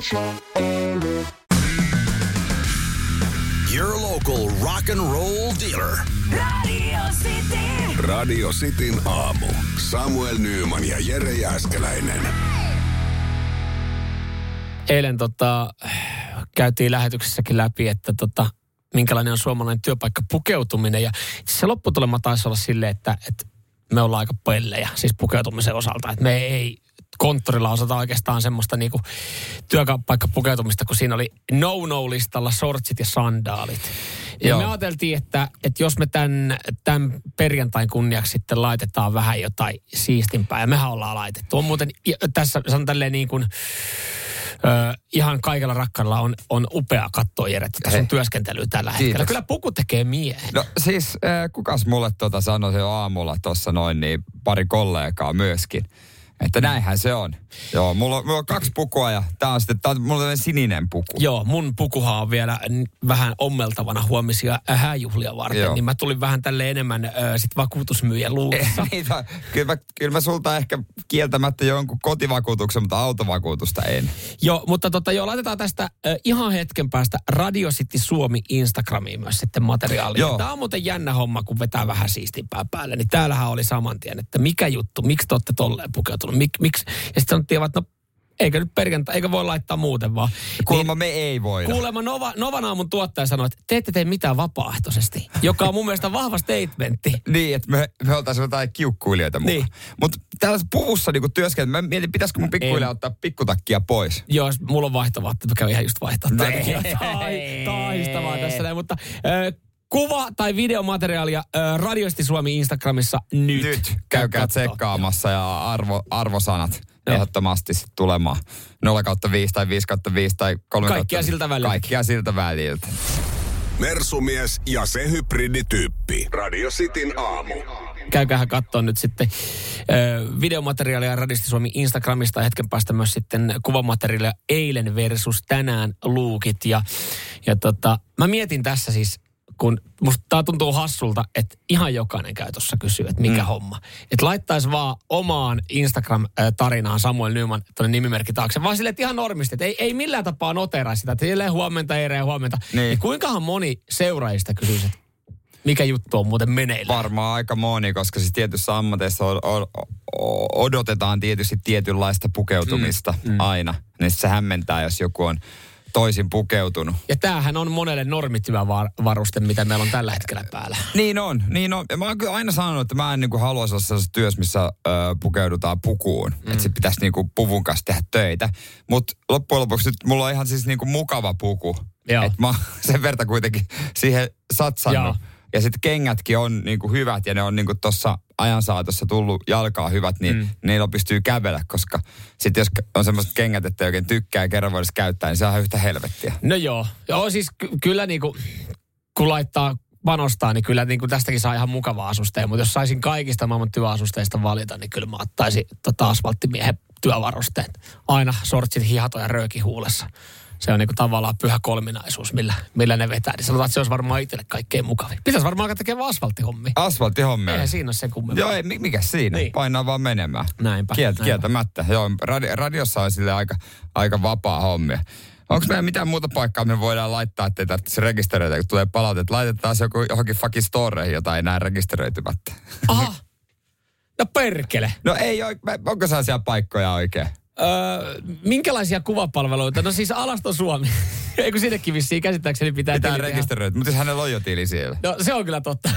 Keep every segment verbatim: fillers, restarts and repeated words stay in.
Your local rock and roll dealer. Radio City. Radio Cityn aamu. Samuel Nyyman ja Jere Jääskeläinen. Eilen tota, käytiin lähetyksessäkin läpi, että tota, minkälainen on suomalainen työpaikka pukeutuminen. Ja se lopputulema taisi olla silleen, että, että me ollaan aika pellejä, siis pukeutumisen osalta. Että me ei konttorilla osata oikeastaan semmoista niinku työpaikka pukeutumista, kun siinä oli no-no-listalla shortsit ja sandaalit. Ja Joo. me ajateltiin, että, että jos me tämän, tämän perjantain kunniaksi sitten laitetaan vähän jotain siistimpää, ja mehän ollaan laitettu. On muuten tässä, sanon tälleen niin kuin, Ö, ihan kaikella rakkaudella on, on upea katsoa, Jere, tässä on työskentelyä tällä hetkellä. Kiitos. Kyllä puku tekee miehen. No siis, äh, kukas mulle tuota sanoi jo aamulla tuossa noin, niin pari kollegaa myöskin. Että näinhän se on. Joo, mulla on, mulla on kaksi pukua ja tää on sitten, tää on mulla on sininen puku. Joo, mun pukuhan on vielä vähän ommeltavana huomisia hääjuhlia varten, Joo. niin mä tulin vähän tälle enemmän äh, sit vakuutusmyyjän luussa. kyllä, mä, kyllä mä sulta ehkä kieltämättä jonkun kotivakuutuksen, mutta autovakuutusta en. Joo, mutta tota, joo, laitetaan tästä äh, ihan hetken päästä Radio City Suomi Instagramiin myös sitten materiaalia. Tää on muuten jännä homma, kun vetää vähän siistimpää päälle, niin täällähän oli saman tien, että mikä juttu, miksi te ootte tolleen pukeutunut? Mik, miksi? Ja sitten sanottiin, että no eikö nyt perjantai, eikä voi laittaa muuten vaan. Kuulemma niin, me ei voida. Kuulemma Nova, Novan aamun tuottaja sanoi, että te ette tee mitään vapaaehtoisesti, joka on mun mielestä vahva statementti. Niin, että me, me oltaisiin jotain kiukkuilijoita mukaan. Niin. Mutta tällaisessa puvussa niin työskentely, mä mietin, pitäisikö mun pikkuilija ottaa pikkutakkia pois. Joo, mulla on vaihtovaatteet, mä kävin ihan just vaihtaa. Taistavaa tässä näin, mutta... Äh, Kuva- tai videomateriaalia äh, Radio City Suomi Instagramissa nyt. Nyt. Käykää tsekkaamassa ja arvo, arvosanat Joo. ehdottomasti sit tulemaan. nolla kautta viisi tai viisi kautta viisi tai kolme Kaikkia siltä väliltä. Kaikkia siltä väliltä. Mersumies ja se hybridityyppi. Radio Cityn aamu. Käykäähän katsoa nyt sitten äh, videomateriaalia Radio City Suomi Instagramista ja hetken päästä myös sitten kuvamateriaalia eilen versus tänään luukit. Ja, ja tota, mä mietin tässä siis, kun musta tää tuntuu hassulta, että ihan jokainen käy tuossa kysyy, että mikä mm. homma. Että laittaisi vaan omaan Instagram-tarinaan Samuel Nyyman tuonne nimimerkki taakse. Vaan silleen, että ihan normisti, että ei, ei millään tapaa noteraa sitä. Että silleen huomenta, Eire, huomenta. Niin. Ja kuinkahan moni seuraajista kysyisi, että mikä juttu on muuten meneillä? Varmaan aika moni, koska siis tietyissä ammateissa o- o- odotetaan tietysti tietynlaista pukeutumista mm. Mm. aina. Niin se hämmentää, jos joku on toisin pukeutunut. Ja tämähän on monelle normityövaruste, mitä meillä on tällä hetkellä päällä. Niin on, niin on. Ja mä oon kyllä aina sanonut, että mä en niinku halua sellaisessa työssä, missä ö, pukeudutaan pukuun. Mm. Että sit pitäisi niinku puvun kanssa tehdä töitä. Mutta loppujen lopuksi nyt mulla on ihan siis niinku mukava puku. Että mä oon sen verta kuitenkin siihen satsannut. Joo. Ja sitten kengätkin on niinku hyvät ja ne on niinku tuossa ajan saatossa tullut jalkaa hyvät, niin mm. niillä pystyy kävellä, koska sitten jos on semmoiset kengät, että ei oikein tykkää ja kerran voisi käyttää, niin se on yhtä helvettiä. No joo. Joo, siis ky- kyllä niinku, kun laittaa panostaa, niin kyllä niinku tästäkin saa ihan mukavaa asusteja, mutta jos saisin kaikista maailman työasusteista valita, niin kyllä mä ottaisin tota asfalttimiehen työvarusteet. Aina sortsit, hihato ja rööki huulessa. Se on niinku tavallaan pyhä kolminaisuus, millä, millä ne vetää. Niin sanotaan, että se olisi varmaan itselle kaikkein mukavin. Pitäisi varmaan alkaa tekemään asfalttihommia. Asfalttihommia? Eihän siinä ole sen kummemmin. Joo, ei, mikä siinä? Niin. Painaa vaan menemään. Näinpä. Kielt, näinpä. Kieltämättä. Joo, radi, radiossa on sille aika, aika vapaa hommia. Onko meillä mitään muuta paikkaa, me voidaan laittaa, ettei tarvitse rekisteröitä, kun tulee palautetta. Laitetaan se joku, johonkin fucking storeihin, jota ei näe rekisteröitymättä. Aha. No perkele. No ei, onko sellaisia paikkoja oikein? Öö, minkälaisia kuvapalveluita? No siis Alaston Suomi. Eikö sinnekin vissiin käsittääkseni pitää... Pitää rekisteröidä, mutta siis hänellä on jo tili siellä. No se on kyllä totta.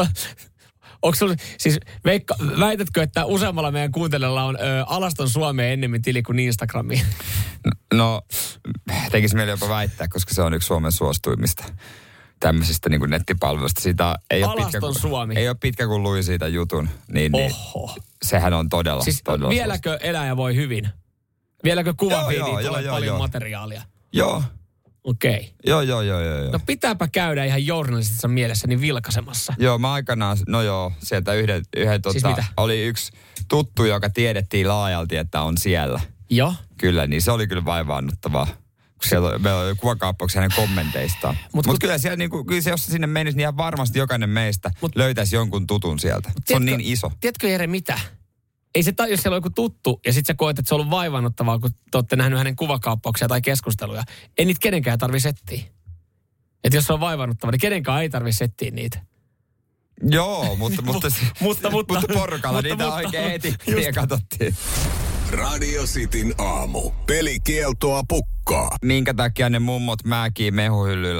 Onko sulla, siis Veikka, väitätkö, että useammalla meidän kuuntelijalla on ö, Alaston Suomeen ennemmin tili kuin Instagramiin? No, no tekisi mieli jopa väittää, koska se on yksi Suomen suosituimmista tämmöisistä niin kuin nettipalveluista. Siitä ei ole pitkä, kun, Suomi. Ei ole pitkä, kun luin siitä jutun. Niin, niin sehän on todella, siis todella vieläkö suosittu. Eläjä voi hyvin? Vieläkö kuvafiidiin tulee joo, paljon joo. materiaalia? Joo. Okei. Okay. Joo, joo, joo, joo. No pitääpä käydä ihan journalistisessa mielessäni vilkaisemassa. Joo, mä aikanaan, no joo, sieltä yhden, yhden siis tota, oli yksi tuttu, joka tiedettiin laajalti, että on siellä. Joo. Kyllä, niin se oli kyllä vaivaannuttavaa. Siellä meillä oli kuvakaappauksia hänen kommenteistaan. Mutta Mut kyllä, siellä, niinku, kyllä se, jos se sinne menisi, niin ihan varmasti jokainen meistä Mut, löytäisi jonkun tutun sieltä. Se tiedätkö, on niin iso. Tiedätkö Jere mitä? ei se, jos siellä on joku tuttu ja sitten sä koet, että se on ollut vaivannuttavaa, kun te olette nähnyt hänen kuvakaappauksia tai keskusteluja. Ei niitä kenenkään tarvitse settiä. Että jos se on vaivannuttavaa, niin kenenkään ei tarvitse settiä niitä. Joo, mutta, mutta, mutta, mutta, mutta porukalla niitä mutta, oikein heti ja katsottiin. Radio Cityn aamu. Pelikieltoa pukkaa. Minkä takia ne mummot määkii mehuhyllyllä?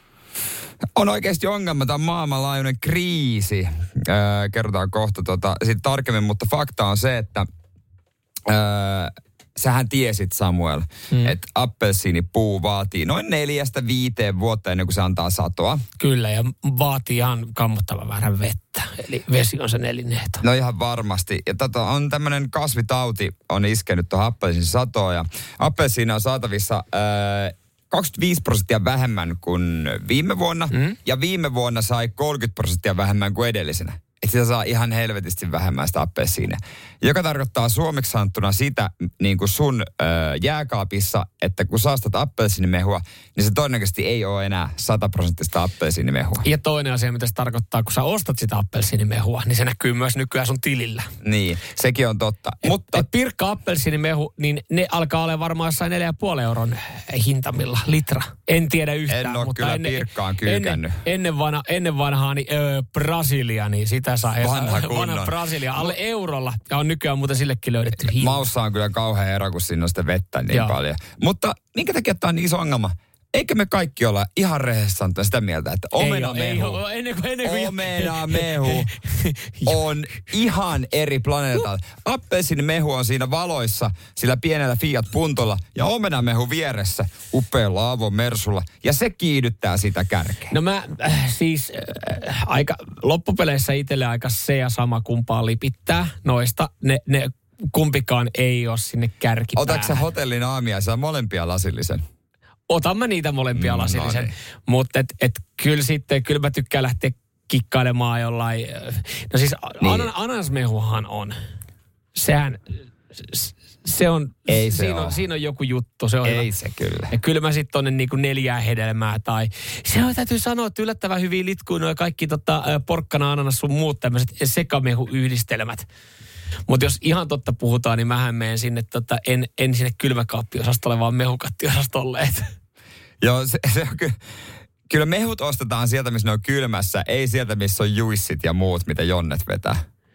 On oikeasti ongelma, tämä on maailmanlaajuinen kriisi. Öö, kerrotaan kohta tota, siitä tarkemmin, mutta fakta on se, että öö, sähän tiesit, Samuel, hmm. että appelsiinipuu vaatii noin neljästä viiteen vuotta ennen kuin se antaa satoa. Kyllä, ja vaatii ihan kammottavan vähän vettä. Eli vesi on se nelinehto. No ihan varmasti. Ja tota, on tämmöinen kasvitauti on iskenyt tuohon appelsiinin satoon. Ja appelsiina on saatavissa öö, kaksikymmentäviisi prosenttia vähemmän kuin viime vuonna. Hmm. Ja viime vuonna sai kolmekymmentä prosenttia vähemmän kuin edellisenä. Että sitä saa ihan helvetisti vähemmän sitä appelsiinia. Joka tarkoittaa suomeksi sanottuna sitä niin kuin sun ö, jääkaapissa, että kun saastat appelsiinimehua, niin se todennäköisesti ei ole enää sataprosenttista appelsiinimehua. Ja toinen asia, mitä se tarkoittaa, kun sä ostat sitä appelsiinimehua, niin se näkyy myös nykyään sun tilillä. Niin, sekin on totta. Et, Mutta et pirkka appelsiinimehu, niin ne alkaa olla varmaan jossain neljä pilkku viisi euron hintamilla litra. En tiedä yhtään. En ole mutta kyllä ennen, pirkkaan kyykännyt. Ennen, ennen, vanha, ennen vanhaa niin öö, Brasilia, niin sitä saa. Vanha kunnon. Vanha Brasilia, alle eurolla. Ja on nykyään muuten sillekin löydetty hinta. Maussa on kyllä kauhean ero, kun siinä on sitä vettä niin Joo. paljon. Mutta minkä takia tämä on niin iso ongelma? Eikö me kaikki olla ihan rehellisesti sanottuna sitä mieltä, että omenamehu, omenamehu on ihan eri planeetalta. Appelsiinimehu on siinä valoissa, sillä pienellä Fiat Puntolla, ja omenamehu vieressä upealla Avo Mersulla, ja se kiihdyttää sitä kärkeä. No mä äh, siis äh, aika loppupeleissä itselle aika se ja sama kumpaa lipittää noista. Ne, ne kumpikaan ei ole sinne kärkipäähän. Otatko sä hotellin aamiaisia molempia lasillisen? Otan mä niitä molempia Mm, lasillisen, no niin. mutta et, et, kyllä sitten, kyllä mä tykkään lähteä kikkailemaan jollain. No siis niin. anan, ananasmehuhan on. Sehän, se on, Ei se siinä, ole. on siinä on joku juttu. Se on Ei hyvä. se kyllä. Ja kyllä mä sitten tonne niinku neljää hedelmää tai, se on täytyy sanoa, että yllättävän hyvin litkuu nuo kaikki tota, porkkana, ananas sun muut tämmöiset sekamehuyhdistelmät. Mutta jos ihan totta puhutaan, niin mähän menen sinne, tota, en, en sinne kylmäkaappiosastolle, vaan mehukattiosastolle. Joo, se, se on kyllä. Kyllä mehut ostetaan sieltä, missä ne on kylmässä, ei sieltä, missä on juissit ja muut, mitä Jonnet vetää.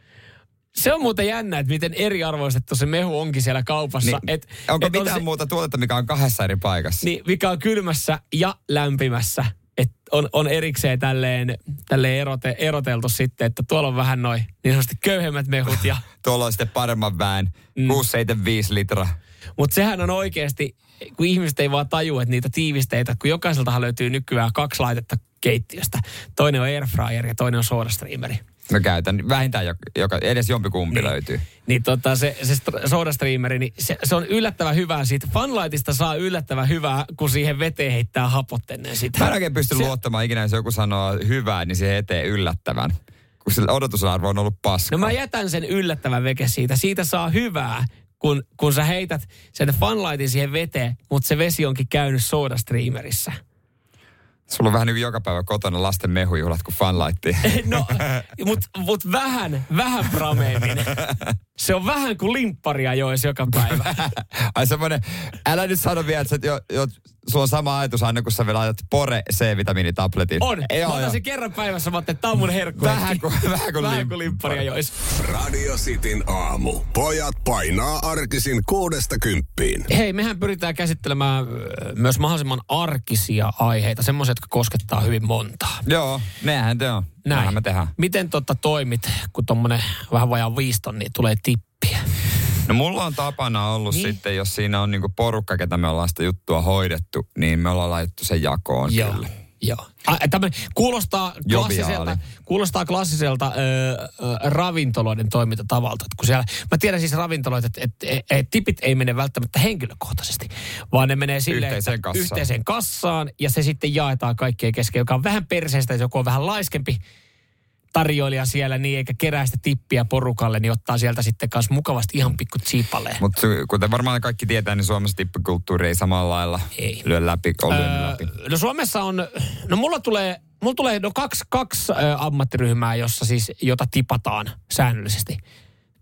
Se on muuten jännä, että miten eriarvoistettu se mehu onkin siellä kaupassa. Niin, et, onko et mitään se, muuta tuotetta, mikä on kahdessa eri paikassa? Niin, mikä on kylmässä ja lämpimässä. Et on, on erikseen tälleen, tälleen erote, eroteltu sitten, että tuolla on vähän noin niin sanotusti köyhemmät mehut. Ja, Tuolla on sitten paremman väen, Mm. kuusi seitsemänkymmentäviisi litraa. mutta sehän on oikeasti, kun ihmiset ei vaan tajua, että niitä tiivisteitä, kun jokaiseltahan löytyy nykyään kaksi laitetta keittiöstä. Toinen on airfryer ja toinen on SodaStreameri. Mä käytän vähintään, joka, joka edes jompikumpi Niin. löytyy. Niin tota, se, se SodaStreameri, niin se, se on yllättävän hyvää siitä. Funlightista saa yllättävän hyvää, kun siihen veteen heittää hapot ennen sitä. Mä en oikein pysty Se- luottamaan ikinä, jos joku sanoo hyvää, niin se eteen yllättävän. Kun sillä odotusarvo on ollut paska. No mä jätän sen yllättävän veke siitä. Siitä saa hyvää, kun, kun sä heität sen Funlightin siihen veteen, mutta se vesi onkin käynyt SodaStreamerissä. Sulla on vähän niin kuin joka päivä kotona lasten mehujuhlat kuin Funlightia. No, mutta mut vähän, vähän prameemmin. Se on vähän kuin limpparia jois joka päivä. Ai semmoinen, älä nyt sano vielä, että sä, jo, jo, sulla on sama ajatus aina, kun sä vielä laitat Pore C-vitamiinitabletin. On. Joo, Mä otan joo. sen kerran päivässä, mä ajattelin, että tää on mun herkku. Vähän kuin, vähän kuin, Vähän kuin limpparia jois. Radio Cityn aamu. Pojat painaa arkisin kuudesta kymppiin. Hei, mehän pyritään käsittelemään ö, myös mahdollisimman arkisia aiheita, semmoisia, jotka koskettaa hyvin montaa. Joo, nehän te on. Näin. Näinhän me tehdään. Miten totta toimit, kun tommonen vähän vajaa viiston, niin tulee tippiä? No mulla on tapana ollut Niin. niin. sitten, jos siinä on niinku porukka, ketä me ollaan sitä juttua hoidettu, niin me ollaan laitettu sen jakoon Joo. kyllä. Joo. Ah, tämmönen, kuulostaa klassiselta, Joviaali. kuulostaa klassiselta ö, ö, ravintoloiden toimintatavalta. Et kun siellä, mä tiedän siis ravintoloita, että et, et, et, tipit ei mene välttämättä henkilökohtaisesti, vaan ne menee silleen, Yhteiseen että kassaan. yhteiseen kassaan ja se sitten jaetaan kaikkien kesken, joka on vähän perseestä, jos joku on vähän laiskempi tarjoilija siellä, niin eikä kerää sitä tippiä porukalle, niin ottaa sieltä sitten kanssa mukavasti ihan pikku tsiipaleen. Mutta kuten varmaan kaikki tietää, niin Suomessa tippikulttuuri ei samalla lailla Ei. lyö läpi, ole lyönyt Öö, läpi. no Suomessa on, no mulla tulee, mulla tulee no kaksi, kaksi ö, ammattiryhmää, jossa siis, jota tipataan säännöllisesti.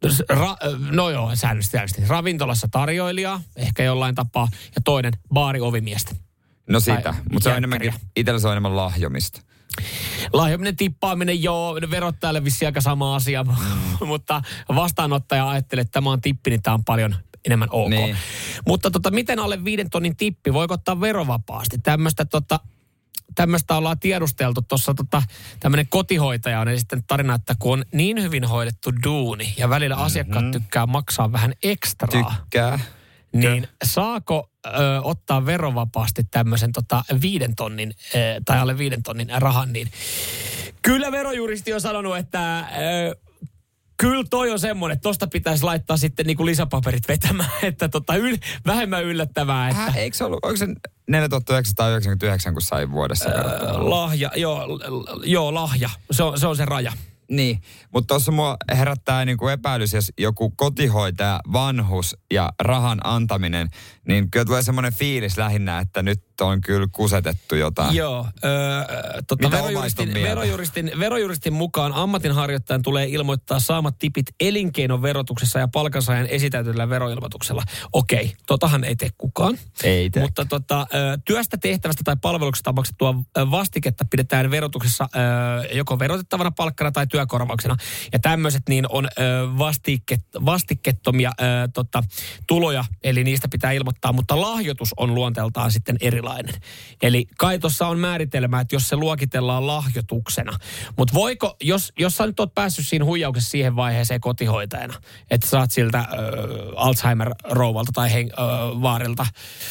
Ra, no joo, säännöllisesti, säännöllisesti. Ravintolassa tarjoilijaa, ehkä jollain tapaa, ja toinen baari-ovimiestä. No sitä, mutta se on enemmänkin, itsellä se on enemmän lahjomista. Lahjominen, tippaaminen, joo, verottajalle vissiin aika sama asia, mm. mutta vastaanottaja ajattelee, että tämä on tippi, niin tämä on paljon enemmän ok. Niin. Mutta tota, miten alle viiden tonnin tippi, voiko ottaa verovapaasti? Tämmöistä tota, tämmöistä ollaan tiedusteltu tuossa, tota, tämmöinen kotihoitaja on esittänyt tarina, että kun on niin hyvin hoidettu duuni ja välillä mm-hmm. asiakkaat tykkää maksaa vähän ekstraa. Tykkää. Niin saako ö, ottaa verovapaasti tämmöisen tota, viiden tonnin ö, tai alle viiden tonnin rahan, niin kyllä verojuristi on sanonut, että ö, kyllä toi on semmoinen, että tosta pitäisi laittaa sitten niinku lisäpaperit vetämään, että tota, yl, vähemmän yllättävää. Että Hä, eikö se ollut, onko se neljätuhatta yhdeksänsataayhdeksänkymmentäyhdeksän, kun sai vuodessa verrattuna? Lahja, joo, joo lahja, se on, se on se raja. Niin, mutta tuossa mua herättää niinku epäilys, jos joku kotihoitaja, vanhus ja rahan antaminen, niin kyllä tulee semmoinen fiilis lähinnä, että nyt on kyllä kusetettu jotain. Joo, öö, tota, verojuristin, verojuristin, verojuristin mukaan ammatinharjoittajan tulee ilmoittaa saamat tipit elinkeinoverotuksessa ja palkansaajan esitäytyllä veroilmoituksella. Okei, totahan ei tee kukaan. Ei tee. Mutta tota, työstä, tehtävästä tai palveluksesta maksettua vastiketta pidetään verotuksessa joko verotettavana palkkana tai työkorvauksena. Ja tämmöiset niin on vastiket, vastikettomia tota, tuloja, eli niistä pitää ilmoittaa, mutta lahjoitus on luonteeltaan sitten erilainen. Eli kai tuossa on määritelmä, että jos se luokitellaan lahjoituksena. Mutta voiko, jos, jos sä nyt oot päässyt siinä huijauksessa siihen vaiheeseen kotihoitajana, että saat siltä äh, Alzheimer-rouvalta tai hen, äh, vaarilta,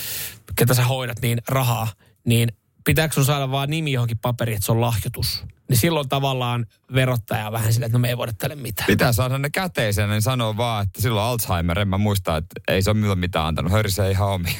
ketä sä hoidat, niin rahaa, niin pitääkö sun saada vaan nimi johonkin paperiin, että se on lahjoitus? Niin silloin tavallaan verottaja vähän silleen, että no me ei voida tälle mitään. Pitää saada ne käteisenä, niin sanoo vaan, että silloin Alzheimer, en mä muista, että ei se ole milloin mitään antanut. Hörisee ihan omia.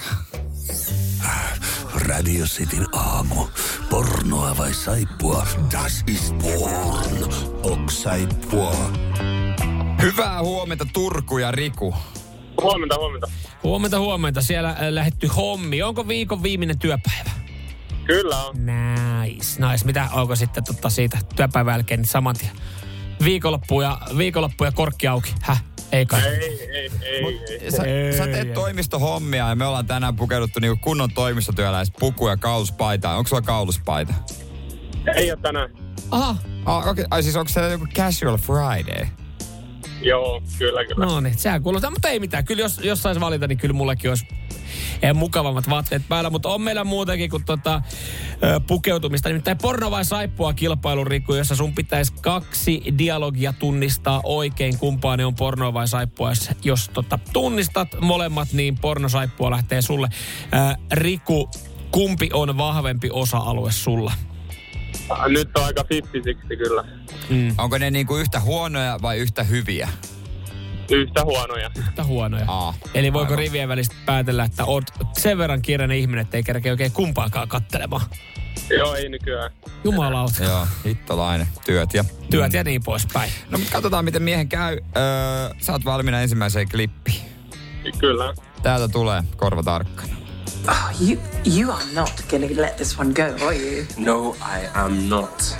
Radio Cityn aamu. Pornoa vai saippua? Das ist porn. Ok saippua. Hyvää huomenta Turku ja Riku. Huomenta, huomenta. Huomenta, huomenta. Siellä lähdetty hommi. Onko viikon viimeinen työpäivä? Kyllä on. Nice, nice. Mitä onko sitten totta siitä työpäivän jälkeen niin saman tien? Viikonloppu ja, viikonloppu ja korkki auki. Häh? Ei kai. Ei, ei, ei. Mut, ei. Sä, ei, sä teet ei. toimistohommia ja me ollaan tänään pukeuduttu niinku kunnon toimistotyöläis puku ja kauluspaitaa. Onko sulla kauluspaita? Ei ole tänään. Aha. Ah, okay. Ai siis onko se joku casual Friday? Joo, kyllä, kyllä. No niin, sehän kuulostaa, mutta ei mitään. Kyllä jos, jos sais valita, niin kyllä mullekin olisi eh, mukavammat vaatteet päällä. Mutta on meillä muutakin kuin tota, ö, pukeutumista. Nimittäin porno vai saippua kilpailun, Riku, jossa sun pitäisi kaksi dialogia tunnistaa oikein, kumpaa ne on porno vai saippua. Jos, jos tota, tunnistat molemmat, niin porno saippua lähtee sulle. Ö, Riku, kumpi on vahvempi osa-alue sulla? Nyt on aika fifty-sixty kyllä. Mm. Onko ne niinku yhtä huonoja vai yhtä hyviä? Yhtä huonoja. Yhtä huonoja. Aa, Eli voiko aivan. rivien välistä päätellä, että oot sen verran kiireinen ihminen, että ei kerkeä oikein kumpaakaan kattelemaan? Joo, ei nykyään. Jumalauta. Joo, hittolainen. Työt ja... Työt ja niin poispäin. No mutta katsotaan, miten miehen käy. Öö, sä oot valmiina ensimmäiseen klippiin. Kyllä. Täältä tulee korva tarkkana. Oh, you you are not gonna let this one go, are you? No, I am not.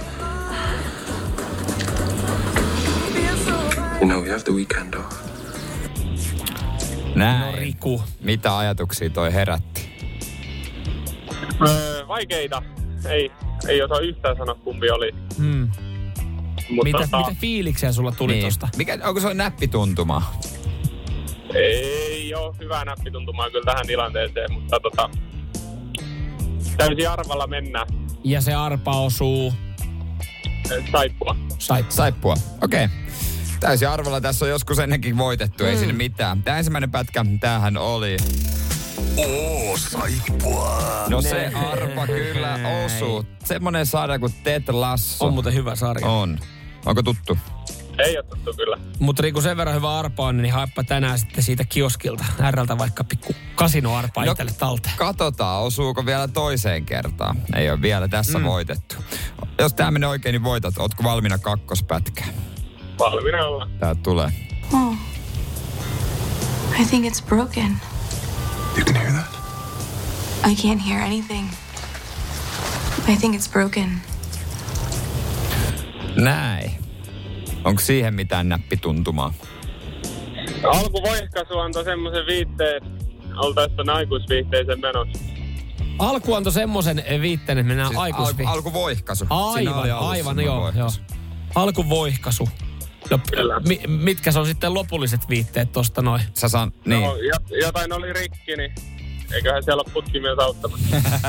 You know, we have the weekend off. Näin. No Riku. Mitä ajatuksia toi herätti? Öö, vaikeita. Ei, ei osaa yhtään sanoa kumpi oli. Hmm. Mutta Mitä, tota, mitä fiiliksiä sulla tuli Niin. tosta? Mikä, onko se näppituntuma? ei ole hyvää näppituntumaa kyllä tähän tilanteeseen, mutta tota, täysin arvalla mennä. Ja se arpa osuu Saippua. saippua. Saippua. Okei. Okay. Täysin arvolla tässä on joskus ennenkin voitettu, mm. ei sinne mitään. Tämä ensimmäinen pätkä, tämähän oli... Oo, saippua. No se arpa kyllä osuu. Semmonen sarja kuin Ted Lasso. On muuten hyvä sarja. On. Onko tuttu? Ei ole tuttu kyllä. Mutta Riku, sen verran hyvä arpa on, niin haeppa tänään sitten siitä kioskilta R:ltä vaikka pikku kasinoarpaa No, itselle talteen. Katsotaan, osuuko vielä toiseen kertaan. Ei ole vielä tässä mm. voitettu. Jos tämä menee oikein, niin voitat. Ootko valmiina kakkospätkään? Valmiina olla. Täältä tulee. Oh. I think it's broken. You can hear that? I can't hear anything. I think it's broken. Näin. Onko siihen mitään näppituntumaa? Alkuvoihkaisu antoi semmoisen viitteen, oltaisiin tuonne aikuisviihteeseen menossa. Alku antoi semmoisen viitteen, että mennään Siis aikuisviihteeseen. alku, alkuvoihkaisu. Aivan, aivan, joo, joo. Alkuvoihkaisu. No, mi, mitkä se on sitten lopulliset viitteet tosta noin? Sä saan, niin. No, jotain oli rikki, niin eiköhän siellä ole putkimies auttamassa.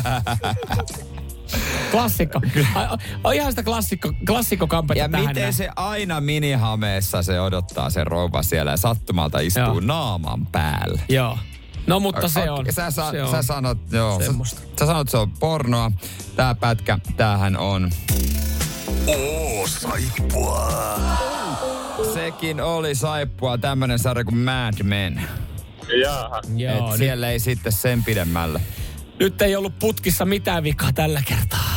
Klassikko. On ihan sitä klassikko, klassikkokampetta ja tähän. Ja miten näin. se aina minihameessa se odottaa se rouva siellä ja sattumalta istuu joo. naaman päällä. Joo. No mutta se on. Sä, sa, se on sä sanot, joo. Sä, sä sanot, se on pornoa. Tää pätkä, tämähän on. Oo, saippua. Sekin oli saippua, tämmönen sarja kuin Mad Men. Jaaha. Joo, Et siellä ei sitten sen pidemmällä. Nyt ei ollut putkissa mitään vikaa tällä kertaa.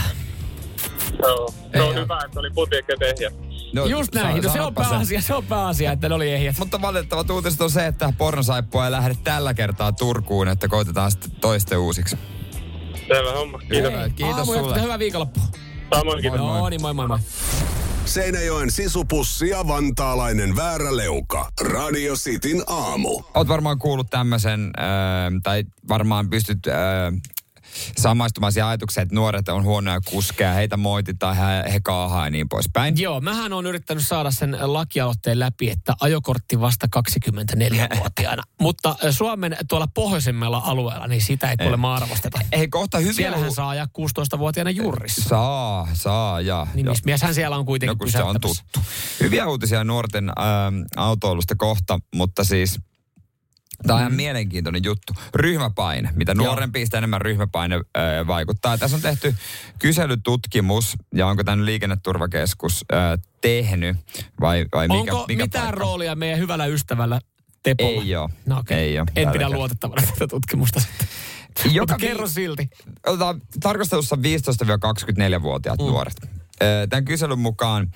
Joo, se on Ei hyvä, että oli putikket ehjät. No, just näin, no, se on pääasia, se on pääasia, että ne oli ehjät. Mutta valitettavat uutiset on se, että pornosaippua ei lähde tällä kertaa Turkuun, että koitetaan sitten toisten uusiksi. Selvä homma, kiitos. Hei, Kiitos aamu sulle. Hyvää viikonloppua. Samoin, kiitos. No niin, moi moi moi. Seinäjoen sisupussi ja vantaalainen vääräleuka. Radio Cityn aamu. Oot varmaan kuullut tämmöisen, äh, tai varmaan pystyt äh, samaistumaan siihen ajatukseen, että nuoret on huonoja kuskeja, heitä moititaan, he, he kaahaa ja niin poispäin. Joo, mähän on yrittänyt saada sen lakialoitteen läpi, että ajokortti vasta kaksikymmentäneljä-vuotiaana. Mutta Suomen tuolla pohjoisemmalla alueella, niin sitä ei kuulemma arvosteta. Ei kohta hyviä... Siellähän saa ajaa kuusitoistavuotiaana jurrissa. Saa, saa, ja... Niin mieshän siellä on kuitenkin no, kun se on tuttu. Hyviä uutisia nuorten äh, autoilusta kohta, mutta siis... Tämä on ihan mm. mielenkiintoinen juttu. Ryhmäpaine. Mitä nuorempi, sitä enemmän ryhmäpaine ö, vaikuttaa. Tässä on tehty kyselytutkimus, ja onko tämän liikenneturvakeskus ö, tehnyt, vai, vai mikä, onko mikä mitään paikka? roolia meidän hyvällä ystävällä Tepolla? Ei ole. No, okay. Ei ole. En pidä luotettavana tätä tutkimusta sitten. Joka vi- kerro silti. Otetaan tarkastelussa viisitoista-kaksikymmentäneljä-vuotiaat mm. nuoret. Tämän kyselyn mukaan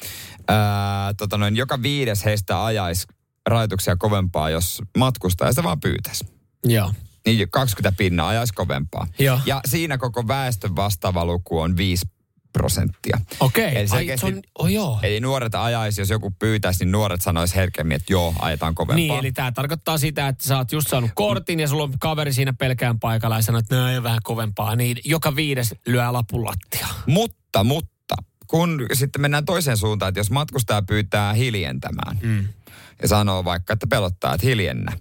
ää, tota noin, joka viides heistä ajaisi rajoituksia kovempaa, jos matkustaja sitä vaan pyytäisi. Joo. Niin kaksikymmentä pinnaa ajaisi kovempaa. Joo. Ja siinä koko väestön vastaava luku on viisi prosenttia. Okei. Eli, Ai, se on, oh, joo. eli nuoret ajaisi, jos joku pyytäisi, niin nuoret sanoisi herkemmin, että joo, ajetaan kovempaa. Niin, eli tämä tarkoittaa sitä, että sä oot just saanut kortin ja sulla on kaveri siinä pelkään paikalla ja sanoo, että no ei vähän kovempaa. Niin joka viides lyö lapun lattiaan. Mutta, mutta, kun sitten mennään toiseen suuntaan, että jos matkustaja pyytää hiljentämään, mm. ja sanoo vaikka, että pelottaa, että hiljennä,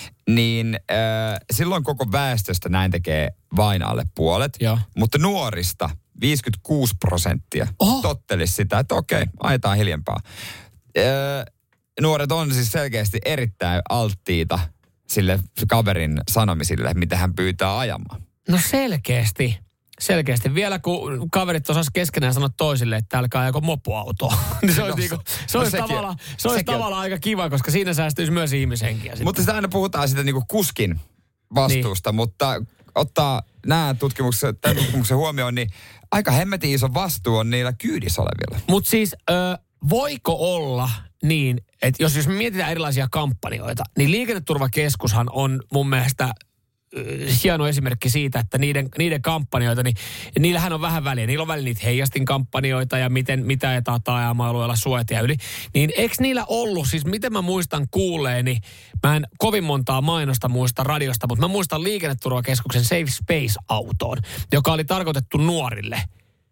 niin äh, silloin koko väestöstä näin tekee vain alle puolet. Joo. Mutta nuorista viisikymmentäkuusi prosenttia oh. tottelisi sitä, että okei, ajetaan hiljempaa. Äh, nuoret on siis selkeästi erittäin alttiita sille kaverin sanomisille, mitä hän pyytää ajamaan. No selkeästi. Selkeästi. Vielä kun kaverit osas keskenään sanoa toisille, että älkää ajako mopoautoa. niin se olisi, no, niinku, se olisi, no, tavallaan, se olisi tavallaan aika kiva, koska siinä säästyisi myös ihmishenkiä. Mutta sitä aina puhutaan sitä niinku kuskin vastuusta, niin. Mutta ottaa nämä tutkimukset, tämän tutkimuksen huomioon, niin aika hemmetin iso vastuu on niillä kyydissä olevilla. Mutta siis ö, voiko olla niin, että jos, jos me mietitään erilaisia kampanjoita, niin liikenneturvakeskushan on mun mielestä hieno esimerkki siitä, että niiden, niiden kampanjoita, niin niillähän on vähän väliä. Niillä on väliä niitä heijastinkampanjoita ja miten, mitä etaa taajama-alueella suojatia yli. Niin eikö niillä ollut, siis miten mä muistan kuulleeni, mä en kovin montaa mainosta muista radiosta, mutta mä muistan liikenneturvakeskuksen Safe Space-autoon, joka oli tarkoitettu nuorille.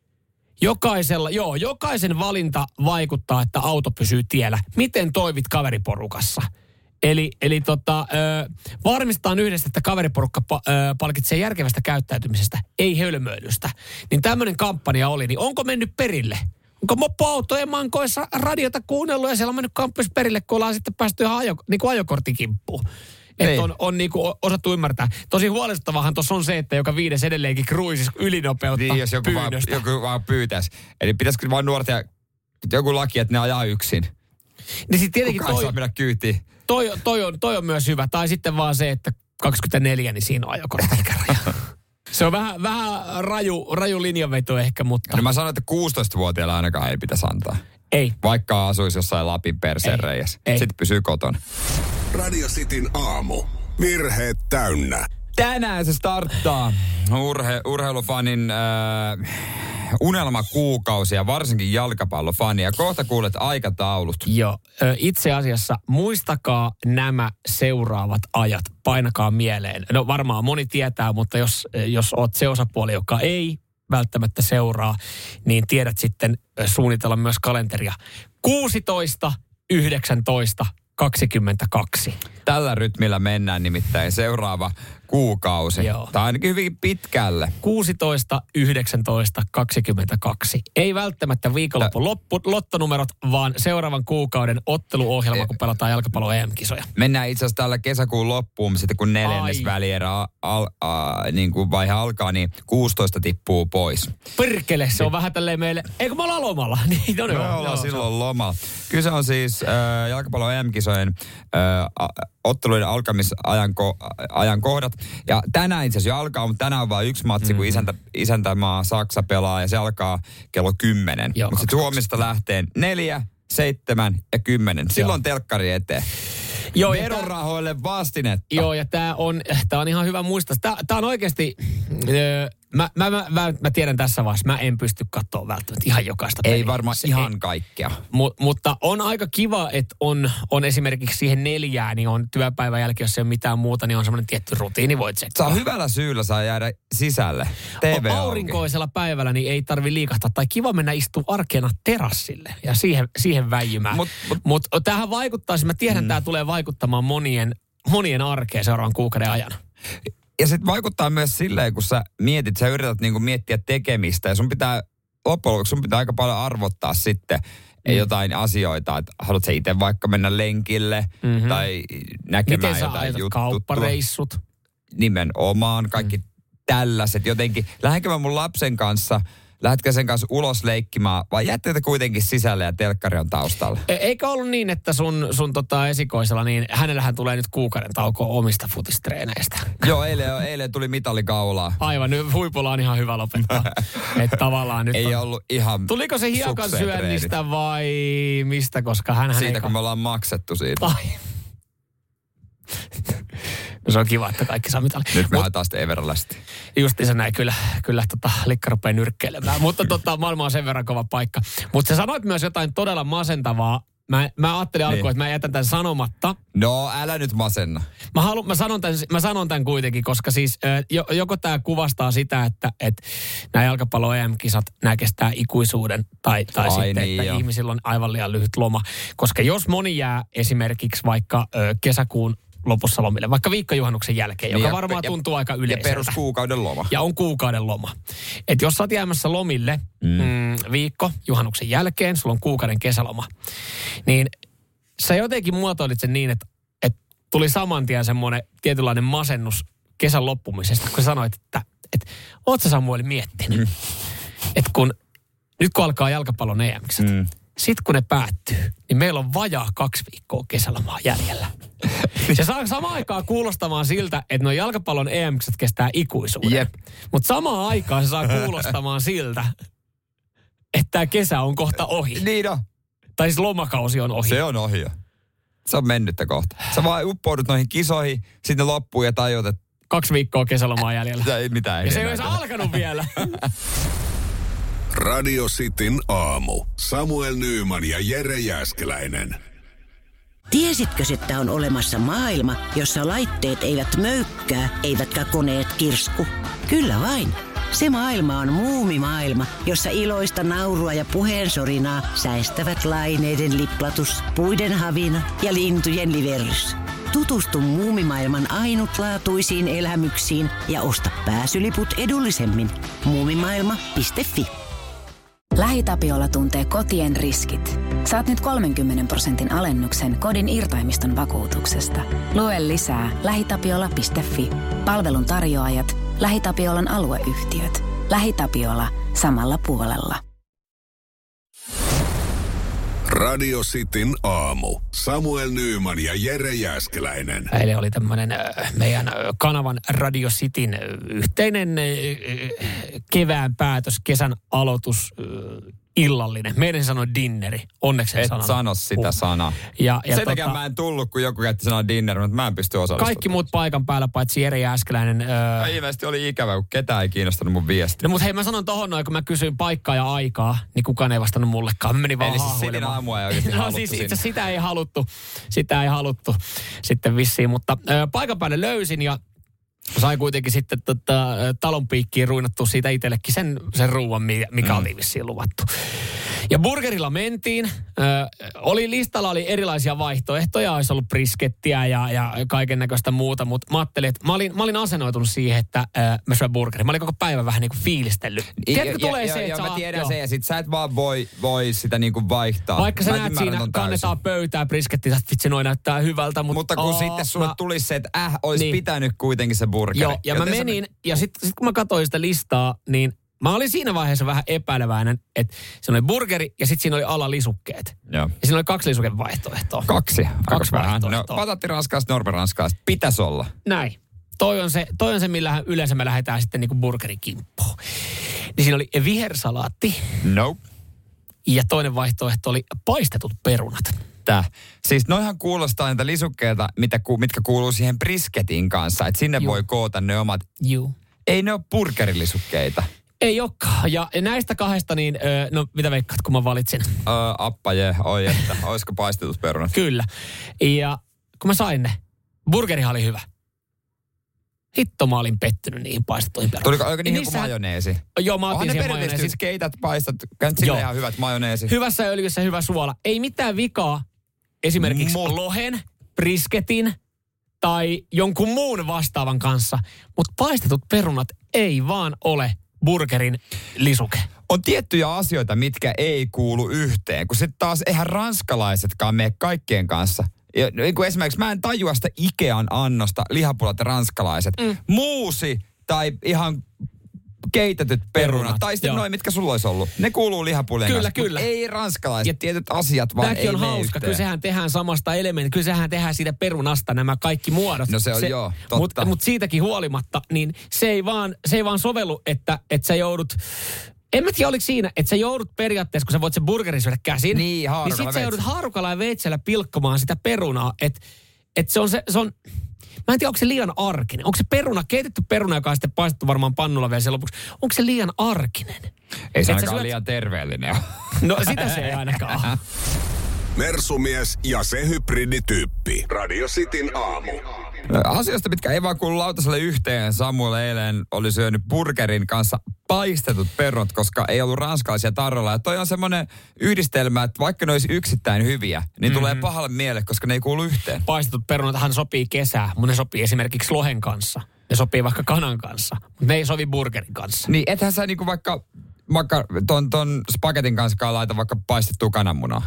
Jokaisella, joo, jokaisen valinta vaikuttaa, että auto pysyy tiellä. Miten toivit kaveriporukassa? Eli, eli tota, ö, varmistetaan yhdessä, että kaveriporukka pa, ö, palkitsee järkevästä käyttäytymisestä, ei hölmöilystä. Niin tämmöinen kampanja oli, niin onko mennyt perille? Onko mopoautojen mankoissa radiota kuunnellut ja siellä on mennyt kampus perille, kun ollaan sitten päästy ihan ajo, niin kuin ajokorttikimppuun? Että on, on niin kuin osattu ymmärtää. Tosi huolestuttavahan tuossa on se, että joka viides edelleenkin kruisisi ylinopeutta niin, jos joku vaan, joku vaan pyytäisi. Eli pitäisikö vaan nuorten joku laki, että ne ajaa yksin? Niin sit tietenkin kukaan toi, saa mennä kyytiin. Toi, toi, on, toi on myös hyvä. Tai sitten vaan se, että kaksikymmentäneljä, niin siinä on ajokortti-ikäraja. Se on vähän, vähän raju, raju linjanveto ehkä, mutta... No mä sanon, että kuusitoistavuotiailla ainakaan ei pitäisi antaa. Ei. Vaikka asuisi jossain Lapin perseen reiässä. Sitten pysyy kotona. Radio Cityn aamu. Virheet täynnä. Tänään se starttaa urhe, urheilufanin äh, unelmakuukausia, varsinkin jalkapallofani. Ja kohta kuulet aikataulut. Joo. Itse asiassa muistakaa nämä seuraavat ajat. Painakaa mieleen. No varmaan moni tietää, mutta jos, jos oot se osapuoli, joka ei välttämättä seuraa, niin tiedät sitten suunnitella myös kalenteria. kuusitoista, yhdeksäntoista, kaksikymmentäkaksi. Tällä rytmillä mennään nimittäin seuraava kuukausi. Joo. Tai ainakin hyvin pitkälle. kuusitoista, yhdeksäntoista, kaksikymmentäkaksi. Ei välttämättä viikonloppu loppu, lottonumerot, vaan seuraavan kuukauden otteluohjelma, e- kun pelataan jalkapallo E M-kisoja. Mennään itse asiassa tällä kesäkuun loppuun, sitten kun neljännes välierä al, al, al, niin kuin vaihe alkaa, niin kuusitoista tippuu pois. Perkele, se on vähän tälleen meille. Eikö me ollaan lomalla? Niin, no, me no, ollaan no, silloin no. lomalla. Kyse on siis äh, jalkapallo E M-kisojen äh, otteluiden alkamisajankohdat. Ja tänään itse asiassa jo alkaa, mutta tänään on vain yksi matsi, mm-hmm. kun isäntä, isäntämaa Saksa pelaa ja se alkaa kello kymmenen. Mutta sitten huomista lähteen neljä, seitsemän ja kymmenen. Silloin telkkari eteen. Joo, verorahoille tää, vastinetta. Joo, ja tämä on, tää on ihan hyvä muistaa. Tämä on oikeasti, öö, mä, mä, mä, mä, mä tiedän tässä vaiheessa, mä en pysty katsoa välttämättä ihan jokaista peliä. Ei varmaan Se ihan ei, kaikkea. Mu, mutta on aika kiva, että on, on esimerkiksi siihen neljään, niin on työpäivän jälkeen, jos ei ole mitään muuta, niin on semmoinen tietty rutiini, voit tsekkaa. Saa hyvällä syyllä saa jäädä sisälle. T V aurinkoisella auki. Päivällä niin ei tarvi liikahtaa. Tai kiva mennä istua arkena terassille ja siihen, siihen väijymään. Mutta mut, mut, tämähän vaikuttaa, mä tiedän, mm. tämä tulee vaikuttamaan monien, monien arkeen seuraavan kuukauden ajan. Ja sitten vaikuttaa myös silleen, kun sä mietit, sä yrität niinku miettiä tekemistä ja sun pitää, loppujen lopuksi sun pitää aika paljon arvottaa sitten mm. jotain asioita, että haluat sä itse vaikka mennä lenkille mm-hmm. tai näkemään miten jotain juttua. Kauppareissut? Nimenomaan, kaikki mm. tällaiset. Jotenkin, lähdenkö mä mun lapsen kanssa, lähdetkö sen kanssa ulos leikkimään, vai jätteitä kuitenkin sisälle ja telkkari on taustalla? E- eikö ollut niin, että sun, sun tota esikoisella, niin hänellähän tulee nyt kuukauden taukoa omista futistreeneistä? Joo, eilen, eilen tuli mitali kaulaa. Aivan, nyt huipulla on ihan hyvä lopettaa. Että tavallaan nyt ei on... ollut ihan tuliko se hiekan syönnistä vai mistä, koska hän siitä, ei... kun me ollaan maksettu siitä. Ai. No se on kiva, että kaikki saa mitali. Nyt me haetaan sitten Everlasti. Justiinsa näin, kyllä, kyllä tota, likka rupeaa nyrkkeilemään. Mutta tota, maailma on sen verran kova paikka. Mutta sä sanoit myös jotain todella masentavaa. Mä, mä ajattelin niin. alkuun, että mä jätän tämän sanomatta. No, älä nyt masenna. Mä, halu, mä, sanon, tämän, mä sanon tämän kuitenkin, koska siis jo, joko tämä kuvastaa sitä, että, että nämä jalkapallo E M-kisat, nämä kestää ikuisuuden, tai, tai sitten, niin, että jo. ihmisillä on aivan liian lyhyt loma. Koska jos moni jää esimerkiksi vaikka ö, kesäkuun lopussa lomille, vaikka viikkojuhannuksen jälkeen, joka niin varmaan ja, tuntuu aika yleiseltä. Ja peruskuukauden loma. Ja on kuukauden loma. Että jos sä oot jäämässä lomille mm. Mm, viikko juhannuksen jälkeen, sulla on kuukauden kesäloma, niin sä jotenkin muotoilit sen niin, että, että tuli saman tien semmoinen tietynlainen masennus kesän loppumisesta, kun sanoit, että, että oot sä Samuel miettinyt, mm. että kun nyt kun alkaa jalkapallon E M-kisat, mm. sitten kun ne päättyy, niin meillä on vajaa kaksi viikkoa kesälomaa jäljellä. Se saa samaan aikaan kuulostamaan siltä, että nuo jalkapallon E M-kisat kestää ikuisuuden. Mutta samaan aikaan se saa kuulostamaan siltä, että tämä kesä on kohta ohi. Niin on. Tai siis lomakausi on ohi. Se on ohi jo. Se on mennyttä kohta. Sä vaan uppoudut noihin kisoihin, sitten loppuu ja tajut, että... Kaksi viikkoa kesälomaa jäljellä. Ei mitään. Ja se ei ole alkanut vielä. Radio Cityn aamu. Samuel Nyyman ja Jere Jääskeläinen. Tiesitkö, että on olemassa maailma, jossa laitteet eivät möykkää, eivätkä koneet kirsku? Kyllä vain. Se maailma on muumimaailma, jossa iloista naurua ja puheensorinaa säestävät laineiden liplatus, puiden havina ja lintujen liverrys. Tutustu muumimaailman ainutlaatuisiin elämyksiin ja osta pääsyliput edullisemmin. muumimaailma piste fi. LähiTapiola tuntee kotien riskit. Saat nyt kolmenkymmenen prosentin alennuksen kodin irtaimiston vakuutuksesta. Lue lisää lähitapiola piste fi. Palvelun tarjoajat, LähiTapiolan alueyhtiöt. LähiTapiola samalla puolella. Radio Cityn aamu. Samuel Nyyman ja Jere Jääskeläinen. Eilen oli tämmöinen äh, meidän äh, kanavan Radio Cityn äh, yhteinen äh, kevään päätös, kesän aloitus, äh, illallinen. Meidän sanoi dinneri. Onneksi en Et sanonut. sano sitä uh. sanaa. Ja, ja Sen tota, takia mä en tullut, kun joku käytti sanaa dinner, mutta mä en pysty osallistumaan. kaikki muut paikan päällä, paitsi Jere Jääskeläinen. Öö... Ilmeisesti oli ikävä, kun ketään ei kiinnostanut mun viestiä. No mutta hei, mä sanon tohon noin, kun mä kysyin paikkaa ja aikaa, niin kukaan ei vastannut mullekaan. Mä menin vaan Eli siis Sidin haahuilemaan. aamua ei oikeasti No haluttu siis itse sinne. sitä ei haluttu. Sitä ei haluttu sitten vissiin, mutta ö, paikan päälle löysin ja sai kuitenkin sitten tota, talon piikkiin ruinattua siitä itsellekin sen, sen ruuan, mikä mm. oli vissiin luvattu. Ja burgerilla mentiin. Ö, oli listalla oli erilaisia vaihtoehtoja. Olisi ollut briskettiä ja, ja kaiken näköistä muuta. Mutta mä ajattelin, että mä olin, mä olin asennoitunut siihen, että ö, mä syön burgerin. Mä olin koko päivän vähän niin kuin fiilistellyt. Tiedätkö, tulee ja, se, ja, että ja saa, mä tiedän joo. sen, ja sit sä et vaan voi, voi sitä niinku vaihtaa. Vaikka sä Mä näet ymmärrän siinä, ton täysin. kannetaan pöytää, brisketti, että vitsi noi näyttää hyvältä. Mutta, Mutta kun aa, sitten sulle mä... tulisi se, että äh, olisi Niin. pitänyt kuitenkin se burgeri. Joo, ja Joten mä menin, se... ja sitten sit kun mä katsoin sitä listaa, niin mä olin siinä vaiheessa vähän epäileväinen, että se oli burgeri ja sitten siinä oli alalisukkeet. Joo. Ja siinä oli kaksi lisukevaihtoehtoa. Kaksi. Kaksi Aika vähän. vaihtoehtoa. No, patattiranskalaista, normiranskalaista. Pitäisi olla. Näin. Toi on se, toi on se millä yleensä me lähdetään sitten niinku burgerikimppuun. Niin siinä oli vihersalaatti. Nope. Ja toinen vaihtoehto oli paistetut perunat. Tää. Siis noihan kuulostaa niitä lisukkeita, mitä, mitkä kuuluu siihen brisketin kanssa. Että sinne Juu. voi koota ne omat. Juu. Ei ne ole burgerilisukkeita. Ei olekaan. Ja näistä kahdesta niin, öö, no mitä veikkaat, kun mä valitsin? Öö, appa jee, oi että, olisiko paistetut perunat? Kyllä. Ja kun mä sain ne, burgerihan oli hyvä. Hitto mä olin pettynyt niihin paistettuihin perunat. Tuliko oikein niihin Niissä- joku majoneesi? Joo, mä otin Onhan ne siihen perinteisesti, majoneesin. jos keität, paistat, käynyt sille Joo. ihan hyvät majoneesi. Hyvässä öljyssä hyvä suola. Ei mitään vikaa esimerkiksi Mut- lohen, brisketin tai jonkun muun vastaavan kanssa. Mutta paistetut perunat ei vaan ole burgerin lisuke. On tiettyjä asioita, mitkä ei kuulu yhteen, kun sitten taas eihän ranskalaisetkaan mene kaikkien kanssa. Ja, niin kuin esimerkiksi mä en tajua sitä Ikean annosta, lihapulat ja ranskalaiset. Mm. Muusi tai ihan keitetyt perunat, Perunat, tai sitten joo. noin, mitkä sulla olisi ollut. Ne kuuluu lihapulien Kyllä, kanssa. kyllä. Ei ranskalaiset, Ja tietyt asiat vaan Tämäkin ei on mene hauska. yhteen. Kyllä sehän tehdään samasta elementistä. Kyllä sehän tehdään siitä perunasta nämä kaikki muodot. No se on joo, totta. Mutta mut siitäkin huolimatta, niin se ei vaan, se ei vaan sovellu, että, että sä joudut... En mä tiedä, oliko siinä, että sä joudut periaatteessa, kun sä voit sen burgerin syödä käsin. Niin, haarukalla Niin sit sä joudut veitsellä. haarukalla ja veitsellä pilkkomaan sitä perunaa. Että et se on se, se on... Mä en tiedä, onko se liian arkinen. Onko se peruna, keitetty peruna, joka on sitten paistettu varmaan pannulla vielä sen lopuksi. Onko se liian arkinen? Ei se Et sä ainakaan syöt- liian terveellinen ole. No sitä se ei ainakaan ole. Mersumies ja se hybridityyppi. Radio Cityn aamu. Asioista, mitkä ei vaan kuulu lautaselle yhteen. Samuel eilen oli syönyt burgerin kanssa paistetut perunat, koska ei ollut ranskalaisia tarjolla. Ja toi on semmoinen yhdistelmä, että vaikka ne olisi yksittäin hyviä, niin mm-hmm. tulee pahalle mieleen, koska ne ei kuulu yhteen. Paistetut perunathan sopii kesää, mutta ne sopii esimerkiksi lohen kanssa. Ne sopii vaikka kanan kanssa, mutta ne ei sovi burgerin kanssa. Niin, ethän sä niinku vaikka, vaikka ton, ton spagetin kanssa laita vaikka paistettua kananmunaa.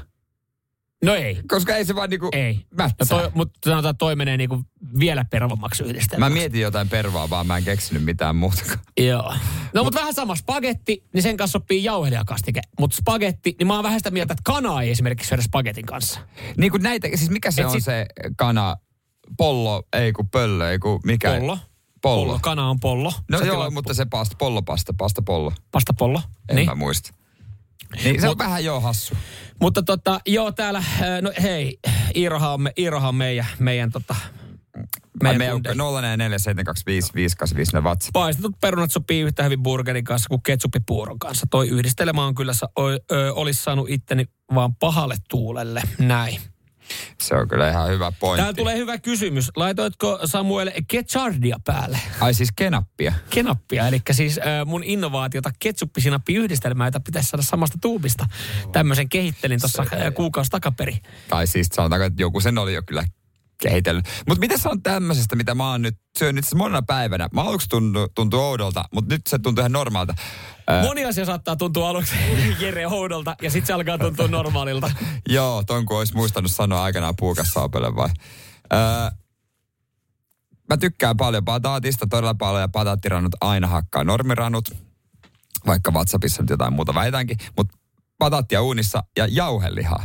No ei. Koska ei se vaan niinku Ei. mätsää. No toi, mutta sanotaan, että toi menee niinku vielä pervommaksi yhdistelmäksi. Mä mietin jotain pervaa, vaan mä en keksinyt mitään muuta. Joo. No mutta vähän sama spagetti, niin sen kanssa sopii jauhelijakastike. Mutta spagetti, niin mä oon vähän sitä mieltä, että kanaa ei esimerkiksi syödä spagetin kanssa. Niin kuin näitä, siis mikä se Et on sit- se kana, pollo, ei kun pöllö, ei kun mikä? Pollo. Pollo. Pollo. Kana on pollo. No Se joo, tilaa mutta se pasta, pollopasta, pasta pollo. Pasta pollo. En Niin. mä muista. Niin se on Mut- vähän joo hassu. Mutta tota, joo täällä, äh, no hei, Iirohan on, me, Iirohan on meidän, meidän tota, Meidän meidän kunde. kunde. nolla neljä neljä seitsemän kaksi viisi viisi kahdeksan viisi ne vatsa. Paistetut perunat sopii yhtä hyvin burgerin kanssa kuin ketsuppipuuron kanssa. Toi yhdistelmä on kyllä, sa- o, ö, olisi saanut itteni vaan pahalle tuulelle. Näin. Se on kyllä ihan hyvä pointti. Täällä tulee hyvä kysymys. Laitoitko Samuel ketchardia päälle? Ai siis kenappia. Kenappia, eli siis äh, mun innovaatiota ketsuppisinappi-yhdistelmää, jota pitäisi saada samasta tuubista. Tämmöisen kehittelin tuossa äh, kuukausi takaperi. Tai siis sanotaanko, että joku sen oli jo kyllä kehitellyt. Mutta mitä sä on tämmöisestä, mitä mä oon nyt syönyt siis monena päivänä? Mä aluksi tuntuu, tuntuu oudolta, mutta nyt se tuntuu ihan normaalta. Ää, Moni asia saattaa tuntua aluksi Jere oudolta ja sitten se alkaa tuntua normaalilta. Joo, ton kun olisi muistanut sanoa aikanaan puukassaopelle vai. Ää, mä tykkään paljon pataatista, todella paljon, ja pataattiranut aina hakkaa normiranut. Vaikka WhatsAppissa nyt jotain muuta väitänkin. Mutta pataattia uunissa ja jauhelihaa.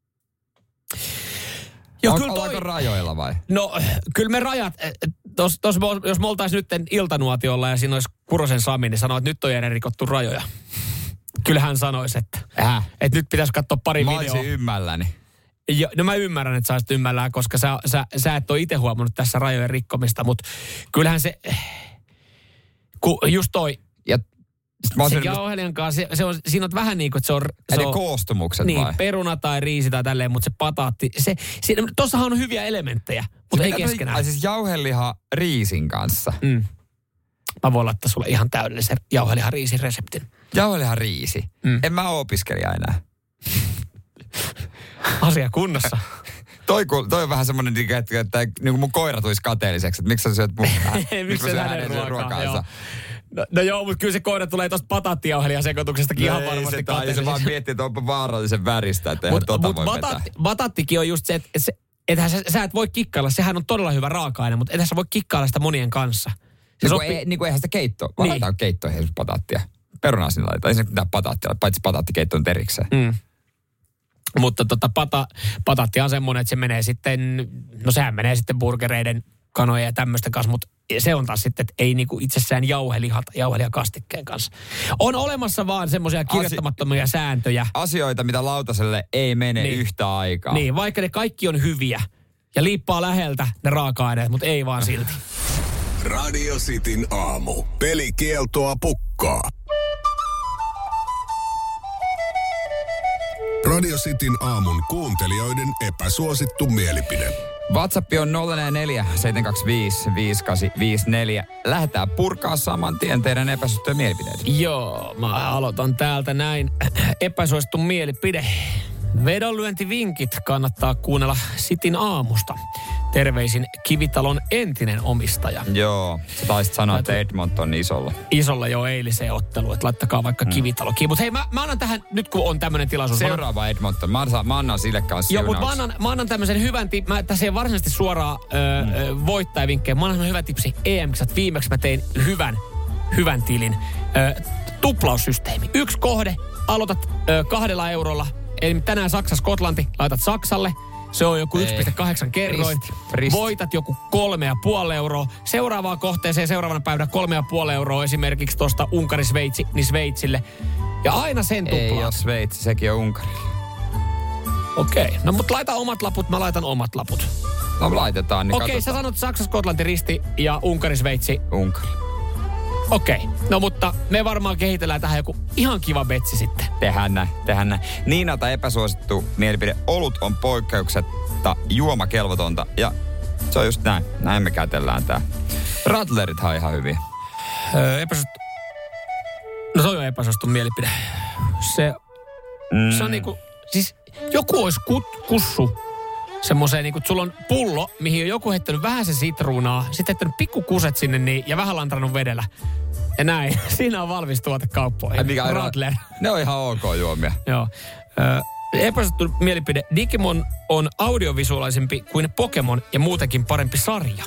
Joo, On, kyllä toi- ollaanko rajoilla vai? No, kyllä me rajat, eh, tos, tos, jos me oltaisiin nyt iltanuotiolla ja siinä olisi Kurosen Sami, niin sanoo, että nyt on Jere rikottu rajoja. kyllä hän sanoisi, että, äh. että nyt pitäisi katsoa pari mä videoa. Mä olisin ymmälläni. Jo, no mä ymmärrän, että sä olisit ymmällään, koska sä, sä, sä et ole itse huomannut tässä rajojen rikkomista, mutta kyllähän se, kun just toi, ja sen jauhelijan kanssa, se, se on, siinä on vähän niin kuin, että se on... Se ne on, koostumukset niin, vai? peruna tai riisi tai tälleen, mutta se pataatti, se, se, tossahan on hyviä elementtejä, mutta ei keskenään. Ai siis jauheliha riisin kanssa. Mm. Mä voin laittaa sulle ihan täydellisen jauhelihan riisin reseptin. Jauhelihan riisi? Mm. En mä ole opiskelija enää. Asia kunnossa. Toi, toi on vähän semmoinen, että, että niin mun koira tulisi kateelliseksi, että miksi sä syöt mun miksi sä hänen ruokaansa. No, no joo, mutta kyllä se koira tulee tosta pataattijauhelijan sekoituksestakin no ihan varmasti kateelliseksi. Se vaan miettii, että onpa vaarallisen väristä, että eihän mut, tota mut voi bataatti, vetää. Bataattikin on just se, että se, ethän sä, sä et voi kikkailla. Sehän on todella hyvä raaka-aine, mutta ethän sä voi kikkailla sitä monien kanssa. Se niin, sopii... ei, niin kuin eihän sitä keittoa. Vaan niin. Laitetaan keittoon ei pataattia. Perunaa sinne laitetaan. Ei se mitään pataattia, paitsi pataattikeitto on erikseen. Mm. Mutta tota, pata, pataatti on semmoinen, että se menee sitten, no sehän menee sitten burgereiden, kanoja ja tämmöistä kanssa, mutta se on taas sitten, että ei niinku itsessään jauhelihat, jauhelihakastikkeen kanssa. On olemassa vaan semmoisia kirjoittamattomia Asi- sääntöjä. Asioita, mitä lautaselle ei mene niin. yhtä aikaa. Niin, vaikka ne kaikki on hyviä ja liippaa läheltä ne raaka-aineet, mutta ei vaan silti. Radio Cityn aamu. Pelikieltoa pukkaa. Radio Cityn aamun kuuntelijoiden epäsuosittu mielipide. WhatsApp on nolla neljä seitsemän kaksi viisi viisi kahdeksan viisi neljä. Lähdetään purkaa saman tien teidän epäsuosittuja mielipiteitä. Joo, mä aloitan täältä näin. Epäsuosittu mielipide. Vedonlyöntivinkit kannattaa kuunnella Cityn aamusta. Terveisin Kivitalon entinen omistaja. Joo, sä taisit sanoa, että Edmonton isolla. Isolla jo eiliseen otteluun, että laittakaa vaikka hmm. Kivitalokin. Mutta hei, mä, mä annan tähän, nyt kun on tämmöinen tilaisuus. Seuraava annan, Edmonton, mä annan, mä annan sille kanssa joo, mutta mä annan, mä annan tämmöisen hyvän tipsin. Mä tässä ei varsinaisesti suoraan ö, hmm. ö, voittajavinkkejä. Mä annan hyvän tipsin E M-kisat. Viimeksi mä tein hyvän, hyvän tilin. Ö, tuplaussysteemi. Yksi kohde, aloitat ö, kahdella eurolla. Eli tänään Saksa-Skotlanti, laitat Saksalle. Se on joku yksi pilkku kahdeksan kerroin. Risti, risti. Voitat joku kolme ja puoli euroa. Seuraavaan kohteeseen seuraavana päivänä kolme ja puoli euroa esimerkiksi tuosta Unkari-Sveitsi, niin Sveitsille. Ja aina sen tuplaat. Ei ole Sveitsi, sekin on Unkarilla. Okei, okay. No mutta laita omat laput, mä laitan omat laput. No laitetaan, niin okei, okay, sä sanot Saksa, Skotlanti, Risti ja Unkari-Sveitsi. Unkari. Okei, okay. No mutta me varmaan kehitellään tähän joku ihan kiva betsi sitten. Tehdään näin, tehdään näin. Niinalta epäsuosittu mielipide. Olut on poikkeuksetta juomakelvotonta ja se on just näin. Näin me kätellään tää. Radlerithan on ihan hyviä. Öö, epäsuosittu. No se on jo epäsuosittu mielipide. Se, mm. se on niinku, siis joku olisi kut, kussu semmoiseen niinku, että sulla on pullo, mihin on joku heittänyt vähän se sitruunaa, sitten heittänyt pikkukuset sinne niin, ja vähän lantrannut vedellä. Ja näin. Siinä on valmis tuote kauppoihin. Radler. Ne on ihan ok juomia. Joo. Ö, epäsuosittu mielipide. Digimon on audiovisuaalisempi kuin Pokemon ja muutenkin parempi sarja.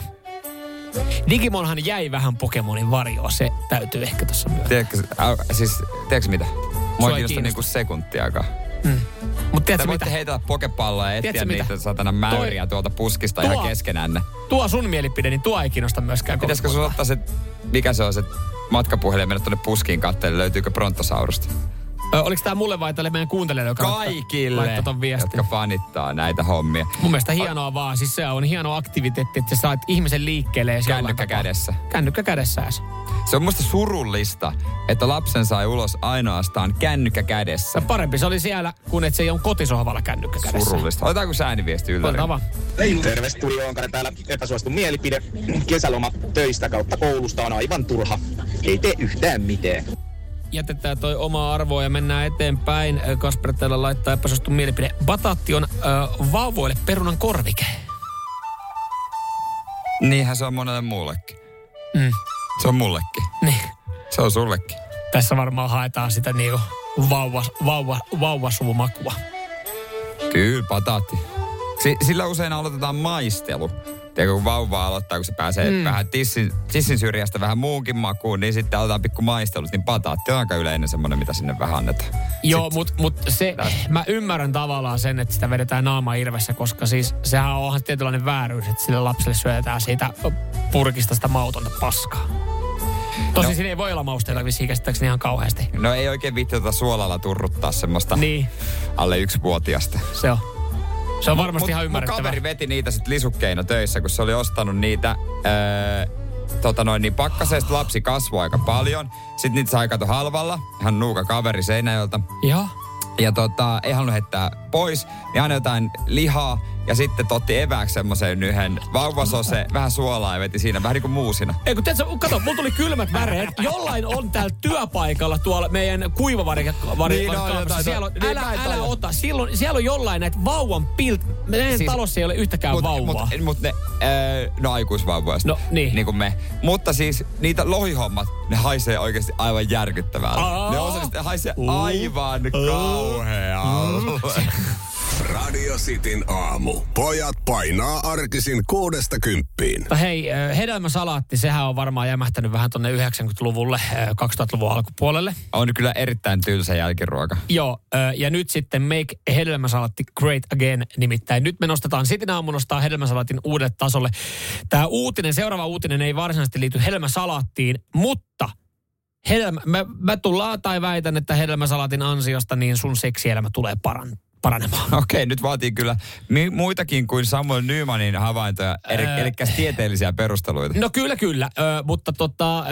Digimonhan jäi vähän Pokemonin varjoon. Se täytyy ehkä tuossa myötä. Tiedätkö, äh, siis, tiedätkö mitä? Mua ei kiinnosta niinku sekuntiakaan. Mm. Mutta tiedätkö Te mitä? voitte heitellä pokepalloa ja etsiä niitä mitä? satana mäyriä Toi, tuolta puskista tuo, ihan keskenänne. Tuo sun mielipide, niin tuo ei kiinnosta myöskään. Pitäisikö sun ottaa se, mikä se on se matkapuhelin ja mennä tuonne puskiin katteelle, löytyykö Brontosaurusta? Ö, oliko tää mulle vai tälle meidän kuuntelijalle, joka kaikille, ton viestin? Jotka fanittaa näitä hommia. Mun mielestä hienoa vaan. Siis se on hieno aktiviteetti, että sä saat ihmisen liikkeelle. Kännykkä kädessä. Kännykkä kädessääs. Se on musta surullista, että lapsen sai ulos ainoastaan kännykkä kädessä. Ja parempi se oli siellä, kun et se ei ole kotisohvalla kännykkä kädessä. Surullista. Otetaanko sääniviesti ylläri? Otetaan vaan. Terve, Studio Onkari täällä. Epäsuosittu mielipide. Kesäloma töistä kautta koulusta on aivan turha. Ei tee yhtään mitään. Jätetään toi omaa arvoa ja mennään eteenpäin. Kasper täällä laittaa epäsuosittu mielipide. Bataatti on äh, vauvoille perunan korvike. Niinhän se on monelle muullekin. Mm. Se on mullekin. Niin. Se on sullekin. Tässä varmaan haetaan sitä niinku vauva, vauva, vauvasuumakua. Kyllä, bataatti. S- sillä usein aloitetaan maistelu. Tiedätkö, kun vauva aloittaa, kun se pääsee mm. vähän tissin, tissin syrjästä vähän muunkin makuun, niin sitten aletaan pikku maistelut. Niin bataatti on aika yleinen semmoinen, mitä sinne vähän annetaan. Joo, mutta mut se, tästä. Mä ymmärrän tavallaan sen, että sitä vedetään naama irvessä, koska siis sehän on tietynlainen vääryys, että sille lapselle syötetään siitä purkista sitä mautonta paskaa. Tosin no, siinä ei voi olla mausteita vissiin käsittääkseni ihan kauheasti. No ei oikein viitti tota suolalla turruttaa semmoista niin. alle yksivuotiasta. Se on. Se on varmasti mut, ihan ymmärrettävää. Mun kaveri veti niitä sit lisukkeina töissä, kun se oli ostanut niitä... Öö, tota noin, niin pakkaseesta lapsi kasvoi aika paljon. Sitten niitä sai kato halvalla. Hän nuuka kaveri Seinäjoelta. Joo. Ja tota, ei halunnut heittää pois. Niin aina jotain lihaa. Ja sitten totti evääksi semmoisen yhden vauvasose, vähän suolaa ja veti siinä, vähän niin kuin muusina. Ei kun tiedätkö, kato, mulla tuli kylmät väreet. Jollain on täällä työpaikalla tuolla meidän kuivavarikaupassa. Niin, no, siellä on, älä, älä, älä ota. Silloin, siellä on jollain näitä vauvan pilt. Meidän siis, talossa ei ole yhtäkään mut, vauvaa. Mutta mut ne, äh, no aikuisvauvoja. No niin. Niin kuin me. Mutta siis niitä lohihommat, ne haisee oikeasti aivan järkyttävältä. Ne osallisesti haisee aivan kauhealle. Radio Cityn aamu. Pojat painaa arkisin kuudesta kymppiin. Hei, hedelmäsalaatti, sehän on varmaan jämähtänyt vähän tonne yhdeksänkymmentäluvulle, kaksituhattaluvun alkupuolelle. On kyllä erittäin tylsä jälkiruoka. Joo, ja nyt sitten Make hedelmäsalaatti great again, nimittäin. Nyt me nostetaan, Cityn aamu nostaa hedelmäsalaatin uudelle tasolle. Tämä uutinen, seuraava uutinen ei varsinaisesti liity hedelmäsalaattiin, mutta hedelmä, mä, mä tullaan tai väitän, että hedelmäsalaatin ansiosta niin sun seksielämä tulee parantaa. paranemaan. Okei, nyt vaatii kyllä mi- muitakin kuin Samuel Nymanin havaintoja, eli, öö, eli tieteellisiä perusteluita. No kyllä, kyllä, ö, mutta tota,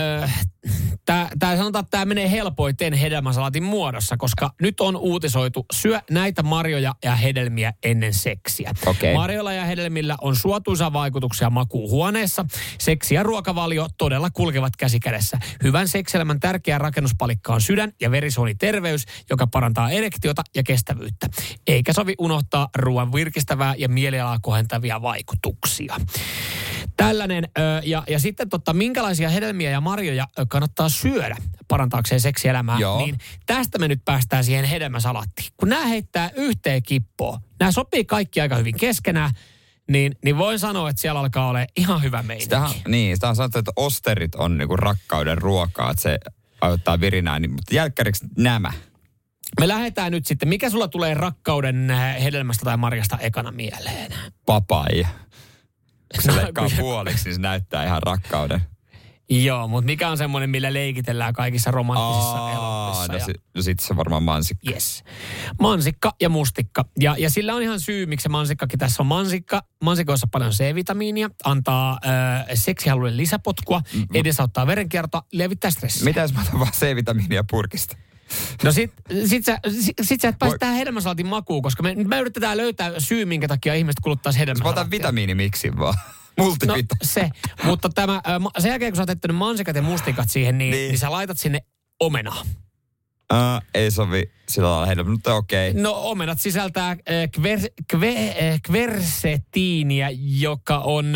tämä sanotaan, että tämä menee helpoiten hedelmäsalaatin muodossa, koska nyt on uutisoitu, syö näitä marjoja ja hedelmiä ennen seksiä. Okay. Marjoilla ja hedelmillä on suotuisa vaikutuksia makuuhuoneessa. Seksi ja ruokavalio todella kulkevat käsikädessä. Hyvän seksielämän tärkeä rakennuspalikka on sydän- ja verisuoniterveys, joka parantaa erektiota ja kestävyyttä. Eikä sovi unohtaa ruoan virkistävää ja mielialaa kohentavia vaikutuksia. Tällainen, ja, ja sitten totta, minkälaisia hedelmiä ja marjoja kannattaa syödä parantaakseen seksielämää, Joo. niin tästä me nyt päästään siihen hedelmäsalattiin. Kun nämä heittää yhteen kippoon, nämä sopii kaikki aika hyvin keskenään, niin, niin voin sanoa, että siellä alkaa olla ihan hyvä meininki. Sitähän, niin, sitä on sanottu, että osterit on niinku rakkauden ruokaa, että se aiheuttaa virinää, niin, mutta jälkkäriksi nämä. Me lähdetään nyt sitten. Mikä sulla tulee rakkauden hedelmästä tai marjasta ekana mieleen? Papai. Kun se leikkaa puoliksi, niin se näyttää ihan rakkauden. Joo, mutta mikä on semmoinen, millä leikitellään kaikissa romanttisissa elokuvissa? No, ja... si- no sitten se varmaan mansikka. Yes. Mansikka ja mustikka. Ja, ja sillä on ihan syy, miksi se mansikkakin tässä on. Mansikka, mansikoissa on paljon C-vitamiinia, antaa äh, seksihaluille lisäpotkua, mm-hmm. edesauttaa verenkiertoa, levittää stressiä. Mitä jos mä otan vaan C-vitamiinia purkista? No sit, sit, sä, sit, sit sä et pääse tähän hedelmäsalaatin makuun, koska me, me yritetään löytää syy, minkä takia ihmiset kuluttaisi hedelmäsalaattia. Mä otan vitamiinimiksin vaan. Multivita. No se, mutta tämä, sen jälkeen kun sä oot jättänyt mansikat ja mustikat siihen, niin, niin. niin sä laitat sinne omenaa. Uh, ei sovi sillä lailla hedelmä, mutta okei. Okay. No omenat sisältää äh, kver, kve, äh, kversetiiniä, joka on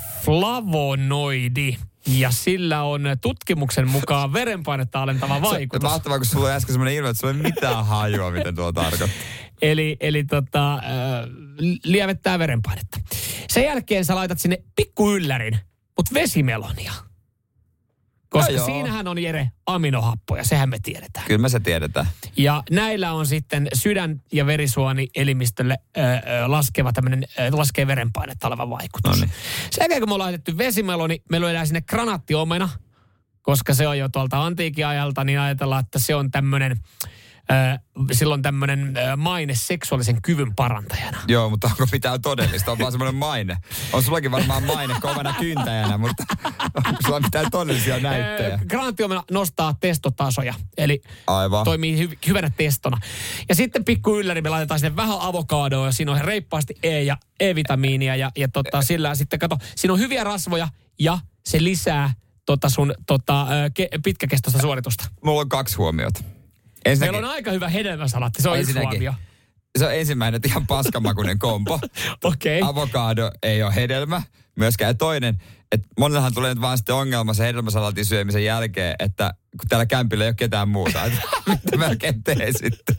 flavonoidi. Ja sillä on tutkimuksen mukaan verenpainetta alentava vaikutus. Se, mahtavaa, kun sulla oli äsken semmoinen ilme, että sulla ei mitään hajua, miten tuo tarkoittaa. Eli, eli tota, äh, lievettää verenpainetta. Sen jälkeen sä laitat sinne pikkuyllärin, mutta vesimelonia. Koska no siinähän on, Jere, aminohappoja, sehän me tiedetään. Kyllä me se tiedetään. Ja näillä on sitten sydän- ja verisuoni elimistölle ö, ö, laskeva tämmöinen, ö, laskee verenpainetta oleva vaikutus. Noniin. Sen jälkeen, kun me on laitettu vesimeloni, me lyödään sinne granaattiomena, koska se on jo tuolta antiikin ajalta, niin ajatellaan, että se on tämmöinen, ö, silloin tämmöinen ö, maine seksuaalisen kyvyn parantajana. Joo, mutta onko mitään todellista? On vaan semmoinen maine. On sullakin varmaan maine kovana kyntäjänä, mutta onko sulla mitään todellisia näyttöjä? Granaattiomena nostaa testotasoja, eli aivan. Toimii hy- hyvänä testona. Ja sitten pikku ylläri me laitetaan sinne vähän avokadoa ja siinä on reippaasti E- ja E-vitamiinia ja, ja tota, sillä sitten kato, siinä on hyviä rasvoja ja se lisää tota sun tota, ke- pitkäkestoista suoritusta. Mulla on kaksi huomiota. Ensinnäkin, meillä on aika hyvä hedelmäsalaatti, se on yksi huomio. Se on ensimmäinen, että ihan paskamakuinen kompo. Okei. Okay. Avokado ei ole hedelmä. Myöskään toinen, että monellahan tulee nyt vaan sitten ongelma sen hedelmäsalaatin syömisen jälkeen, että kun täällä kämpillä ei ole ketään muuta, että mitä melkein tee sitten.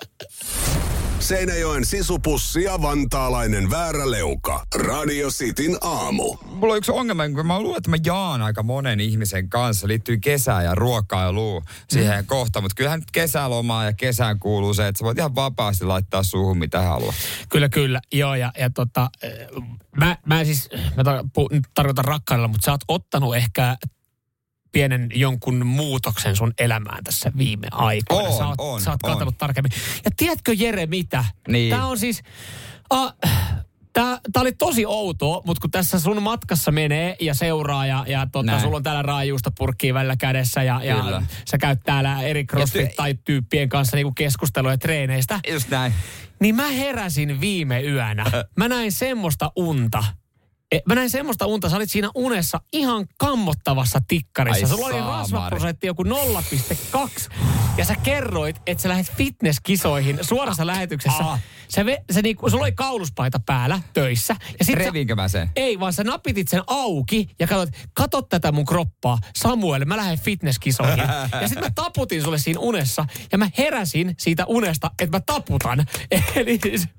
Seinäjoen sisupussi ja vantaalainen vääräleuka. Radio Cityn aamu. Mulla on yksi ongelma, kun mä luulen, että mä jaan aika monen ihmisen kanssa. Liittyy kesään ja ruokailuun siihen mm. kohtaan. Mutta kyllähän nyt kesälomaa ja kesään kuuluu se, että sä voit ihan vapaasti laittaa suuhun mitä haluat. Kyllä, kyllä. Joo, ja, ja tota, mä, mä siis, mä tar- pu, nyt tarkoitan rakkaudella, mutta sä oot ottanut ehkä pienen jonkun muutoksen sun elämään tässä viime aikoina. On, sä oot, on, sä oot on. katsellut tarkemmin. Ja tiedätkö Jere mitä? Niin. Tää on siis... Uh, Tää, tää oli tosi outoa, mutta kun tässä sun matkassa menee ja seuraa ja, ja tota, sulla on täällä raajuusta purkkiä välillä kädessä ja, ja sä käyt täällä eri CrossFit-tyyppien kanssa niinku keskustelua ja treeneistä. Just näin. Niin mä heräsin viime yönä. Mä näin semmoista unta. Mä näin semmoista unta, sä olit siinä unessa ihan kammottavassa tikkarissa. Ai Sulla oli saamari. rasvaprosentti joku nolla pilkku kaksi. Ja sä kerroit, että sä lähdet fitnesskisoihin suorassa lähetyksessä. Ah. Se, se niinku, sulla oli kauluspaita päällä töissä. Ja sit Revinkö mä sen? Ei, vaan sä napitit sen auki ja katsoit, katot tätä mun kroppaa. Samuel, mä lähden fitnesskisoihin. Ja sit mä taputin sulle siinä unessa. Ja mä heräsin siitä unesta, että mä taputan. Eli...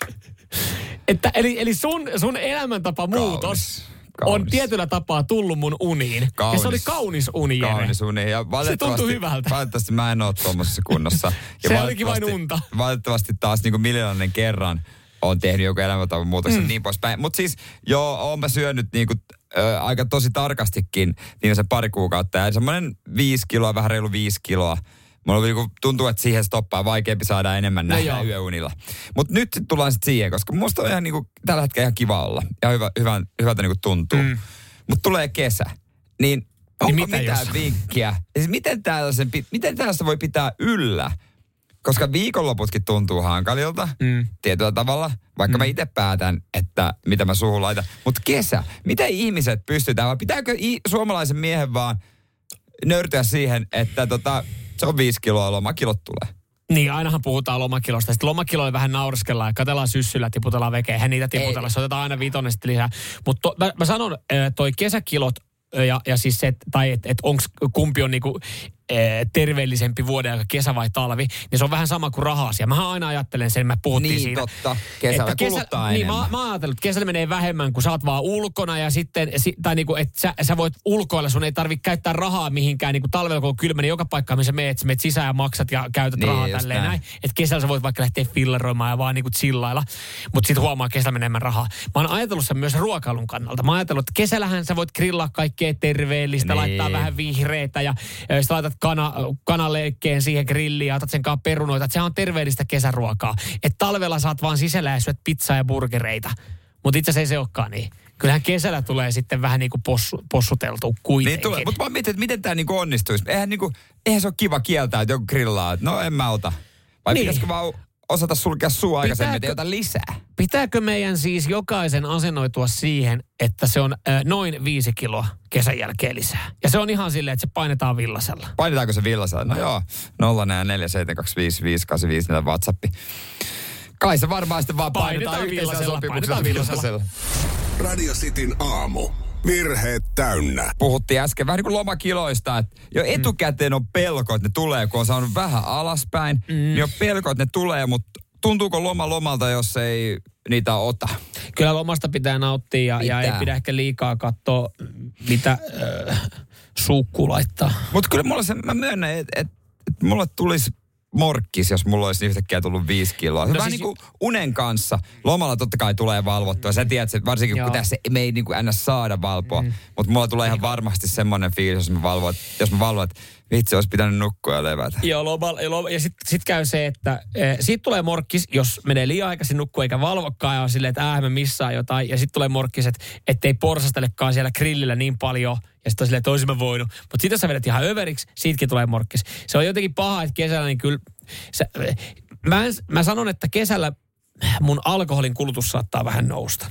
Että, eli eli sun, sun elämäntapa muutos kaunis, kaunis. on tietyllä tapaa tullut mun uniin. Kaunis. Ja se oli kaunis uni, Jere. Kaunis uni. Ja se tuntui hyvältä. Valitettavasti mä en ole tuommoisessa kunnossa. Ja se olikin vain unta. Valitettavasti taas niin kuin miljoonainen kerran on tehnyt joku elämäntavan muutoksen mm. niin poispäin. Mutta siis joo, oon mä syönyt niin kuin, äh, aika tosi tarkastikin viimeisen pari kuukautta. Ja semmoinen viisi kiloa, vähän reilu viisi kiloa. Mulla niinku tuntuu, että siihen stoppaa vaikeampi saada enemmän no nähdä yöunilla. Mutta nyt tullaan sitten siihen, koska musta on ihan niinku, tällä hetkellä ihan kiva olla. Ja hyvä, hyvä, hyvältä niinku tuntuu. Mm. Mutta tulee kesä. Niin onko niin mitään jos? vinkkiä? Siis miten, tällaisen, miten tällaista voi pitää yllä? Koska viikonloputkin tuntuu hankalilta mm. tietyllä tavalla. Vaikka mm. mä itse päätän, että mitä mä suuhun laitan. Mutta kesä, miten ihmiset pystytään? Vai pitääkö i- suomalaisen miehen vaan nöyrtyä siihen, että tota... Se on viisi kiloa, lomakilot tulee. Niin, ainahan puhutaan lomakilosta. Sitten lomakiloja vähän nauriskellaan ja katsellaan syssyllä, tiputellaan vekeä. Eihän niitä tiputella, se otetaan aina viitonen sitten lisää. Mutta mä, mä sanon, toi kesäkilot ja, ja siis se, tai että et onko kumpi on niinku e, terveellisempi vuoden aika, kesä vai talvi, niin se on vähän sama kuin raha-asia. Mähän aina ajattelen sen, mä puhuttiin niin, siinä. Niin, totta. Kesällä kesä, kuluttaa niin, enemmän. Mä, mä ajattelin, että kesällä menee vähemmän, kun sä oot vaan ulkona ja sitten, tai niinku, että sä, sä voit ulkoilla, sun ei tarvitse käyttää rahaa mihinkään, niinku talvella kun on kylmä, niin joka paikkaan, missä meet, sä meet sisään ja maksat ja käytät niin, rahaa tälleen näin. näin. Että kesällä sä voit vaikka lähteä filleroimaan ja vaan niinku chillailla, mutta sit huomaa kesällä menee enemmän rahaa. Mä oon ajatellut sen myös ruokailun kannalta. Mä oon ajatellut, että kesällähän sä voit grillaa kaikkea terveellistä, niin. laittaa vähän vihreitä ja, ja sä laitat kana, kanaleikkeen siihen grilliin ja otat sen kanssa perunoita. Että sehän on terveellistä kesäruokaa. Että talvella saat vaan sisällä ja syöt pizzaa ja burgereita. Mutta itse asiassa ei se olekaan niin. Kyllähän kesällä tulee sitten vähän niin kuin possu, possuteltua kuitenkin. Niin tulee, mutta mä mietin, että miten tämä niinku onnistuisi. Eihän, niinku, eihän se ole kiva kieltää, että joku grillaa. No en mä ota. Vai niin. Pitäisikö vaan osata sulkea suu aikaisemmin, että ei ota lisää? Pitääkö meidän siis jokaisen asennoitua siihen, että se on äh, noin viisi kiloa kesän jälkeen lisää? Ja se on ihan silleen, että se painetaan villasella. Painetaanko se villasella? No joo, nolla neljä seitsemän kaksi viisi viisi kahdeksan viisi WhatsAppi. Kai se varmaan sitten vaan painetaan, painetaan yhteisellä sopimuksella villasella. Radio Cityn aamu. Virheet täynnä. Puhuttiin äsken vähän niin kuin lomakiloista, että jo etukäteen on pelko, että ne tulee, kun on saanut vähän alaspäin. Mm. Niin on pelko, että ne tulee, mutta tuntuuko loma lomalta, jos ei niitä ota? Kyllä lomasta pitää nauttia ja, ja ei pidä ehkä liikaa katsoa, mitä äh, suukku laittaa. Mutta kyllä mulla se, mä myönnän, että et, et mulle tulisi morkkis, jos mulla olisi yhtäkkiä tullut viisi kiloa. No vähän siis... niin kuin unen kanssa. Lomalla totta kai tulee valvottua. Sä tiedät, että varsinkin Joo. kun tässä me ei niin kuin ennä saada valpoa. Mm. Mutta mulla tulee ihan varmasti semmoinen fiilis, jos mä valvon, jos mä valvon, että vitsi, olisi pitänyt nukkua ja levätä. Joo, lomalla, loma, ja sitten sit käy se, että e, siitä tulee morkkis, jos menee liian aikaisin nukkua eikä valvokkaan ja on silleen, että ääh, mä missään jotain. Ja sitten tulee morkkis, että ettei porsastelekaan siellä grillillä niin paljon. Ja sitten on silleen, että olisin mä voinut. Mutta sitten jos sä vedät ihan överiksi, siitäkin tulee morkkis. Se on jotenkin paha, että kesällä niin kyllä... Se, mä, en, mä sanon, että kesällä mun alkoholin kulutus saattaa vähän nousta.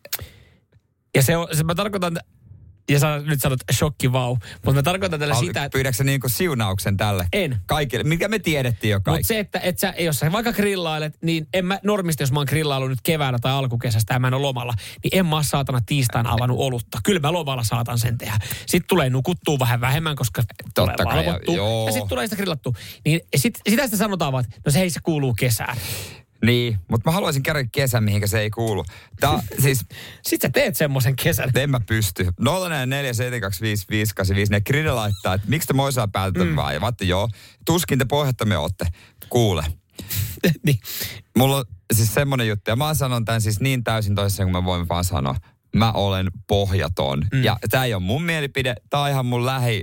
Ja se on, se mä tarkoitan... Ja sä nyt sanot shokki vau. Mutta mä tarkoitan tällä Al, sitä, että... Pyydätkö sä niinku siunauksen tälle? En. Kaikille, mikä me tiedettiin jo kaikki. Mutta se, että et sä, jos sä vaikka grillailet, niin en mä normisti, jos mä oon grillaillut nyt keväällä tai alkukesästä ja mä en ole lomalla, niin en mä oo saatana tiistaina avannut olutta. Kyllä mä lomalla saatan sen tehdä. Sitten tulee nukuttua vähän vähemmän, koska Totta tulee kai, valvottua. Ja, ja sitten tulee sitä grillattua. Niin sit, sitä sitten sanotaan vaan, että no se ei se kuuluu kesään. Niin, mutta mä haluaisin käydä kesän, mihinkä se ei kuulu. Tää, siis, Sitten sä teet semmoisen kesän. En mä pysty. nolla neljä seitsemän kaksi viisi viisi kahdeksan viisi ne grille laittaa, että miksi te moisaa päältä mm. vaan. Ja vaatte joo, tuskin te pohjattomia ootte. Kuule. niin. Mulla on siis semmonen juttu, ja mä sanon tämän siis niin täysin toisessa, kun mä voin vaan sanoa. Mä olen pohjaton. Mm. Ja tää ei ole mun mielipide, tää on ihan mun lähi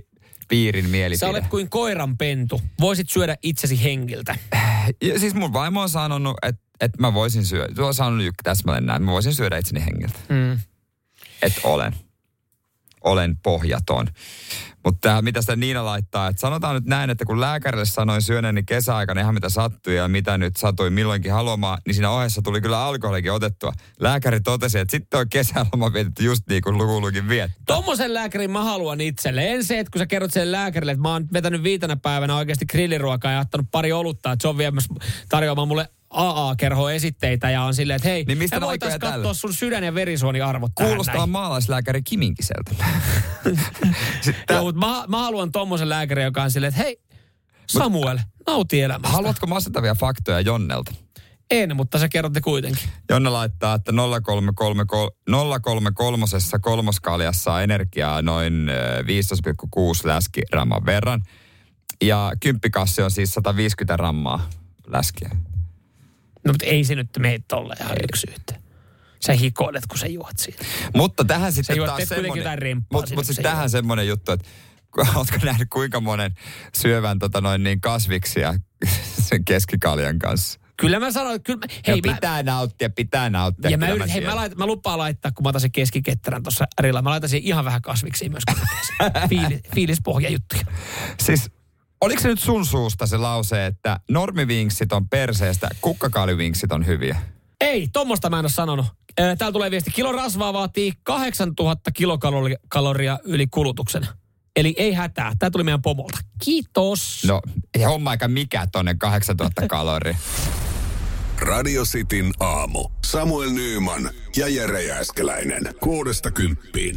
piirin mielipide. Sä olet kuin koiran pentu. Voisit syödä itsesi hengiltä. Ja siis mun vaimo on sanonut, että, että mä voisin syödä. Tuo on sanonut Jykkä täsmälleen näin. Mä voisin syödä itseni hengiltä. Mm. Että olen. Olen pohjaton. Mutta mitä sitä Niina laittaa, että sanotaan nyt näin, että kun lääkärille sanoin syöneeni kesäaikana ihan mitä sattui ja mitä nyt satui milloinkin haluamaan, niin siinä ohessa tuli kyllä alkoholikin otettua. Lääkäri totesi, että sitten on kesäloma vietetty just niin kuin lukuulukin viettää. Tommosen lääkärin mä haluan itselle. En se, että kun sä kerrot sen lääkärille, että mä oon vetänyt viitenä päivänä oikeasti grilliruokaa ja ottanut pari olutta, että se on viemässä tarjoamaan mulle A A-kerhoa esitteitä ja on silleen, että hei, niin me voitaisiin katsoa tälle? Sun sydän- ja verisuoniarvot. Kuulostaa maalaislääkäri Kiminkiseltä. Joo, mutta mä, mä haluan tommosen lääkärin, joka on silleen, että hei, Samuel, nauti elämästä. Haluatko masentavia faktoja Jonnelta? En, mutta sä kerrotte kuitenkin. Jonne laittaa, että nolla kolme kolme kolme kolmoskaljassa on energiaa noin viisitoista pilkku kuusi läskigramman verran. Ja kymppikassi on siis sata viisikymmentä grammaa läskiä. No, mutta ei se nyt mene tolleen ihan yksi yhteen. Sä hikoilet, kun sä juot siitä. Mutta tähän sitten juot, taas semmoinen... Mutta mut sitten tähän semmoinen juttu, että ootko nähnyt kuinka monen syövän tota noin niin kasviksia sen keskikaljan kanssa? Kyllä mä sanoin, kyllä mä, hei, ja pitää mä, nauttia, pitää nauttia. Ja mä, yrit, hei, mä, lait, mä lupaan laittaa, kun mä otan sen keskiketterän tuossa rilla, mä laitan siihen ihan vähän kasviksia myös, kun Fiilis, fiilispohjajuttuja. Siis... Oliko se nyt sun suusta se lause, että normivinksit on perseestä, kukkakaalivinksit on hyviä? Ei, tommoista mä en ole sanonut. Täällä tulee viesti, kilo rasvaa vaatii kahdeksantuhatta kilokaloria yli kulutuksen. Eli ei hätää. Tää tuli meidän pomolta. Kiitos. No, ei homma aika mikä tonne kahdeksantuhatta kaloria. Radio Cityn aamu. Samuel Nyyman ja Jere Jääskeläinen. Kuudesta kymppiin.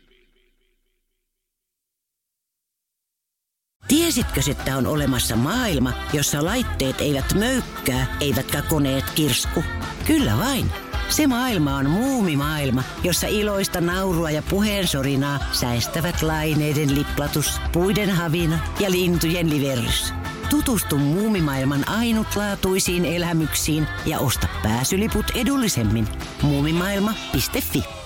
Tiesitkö, että on olemassa maailma, jossa laitteet eivät möykkää, eivätkä koneet kirsku? Kyllä vain. Se maailma on muumimaailma, jossa iloista naurua ja puheensorinaa säestävät laineiden liplatus, puiden havina ja lintujen liverrys. Tutustu muumimaailman ainutlaatuisiin elämyksiin ja osta pääsyliput edullisemmin. muumimaailma piste fi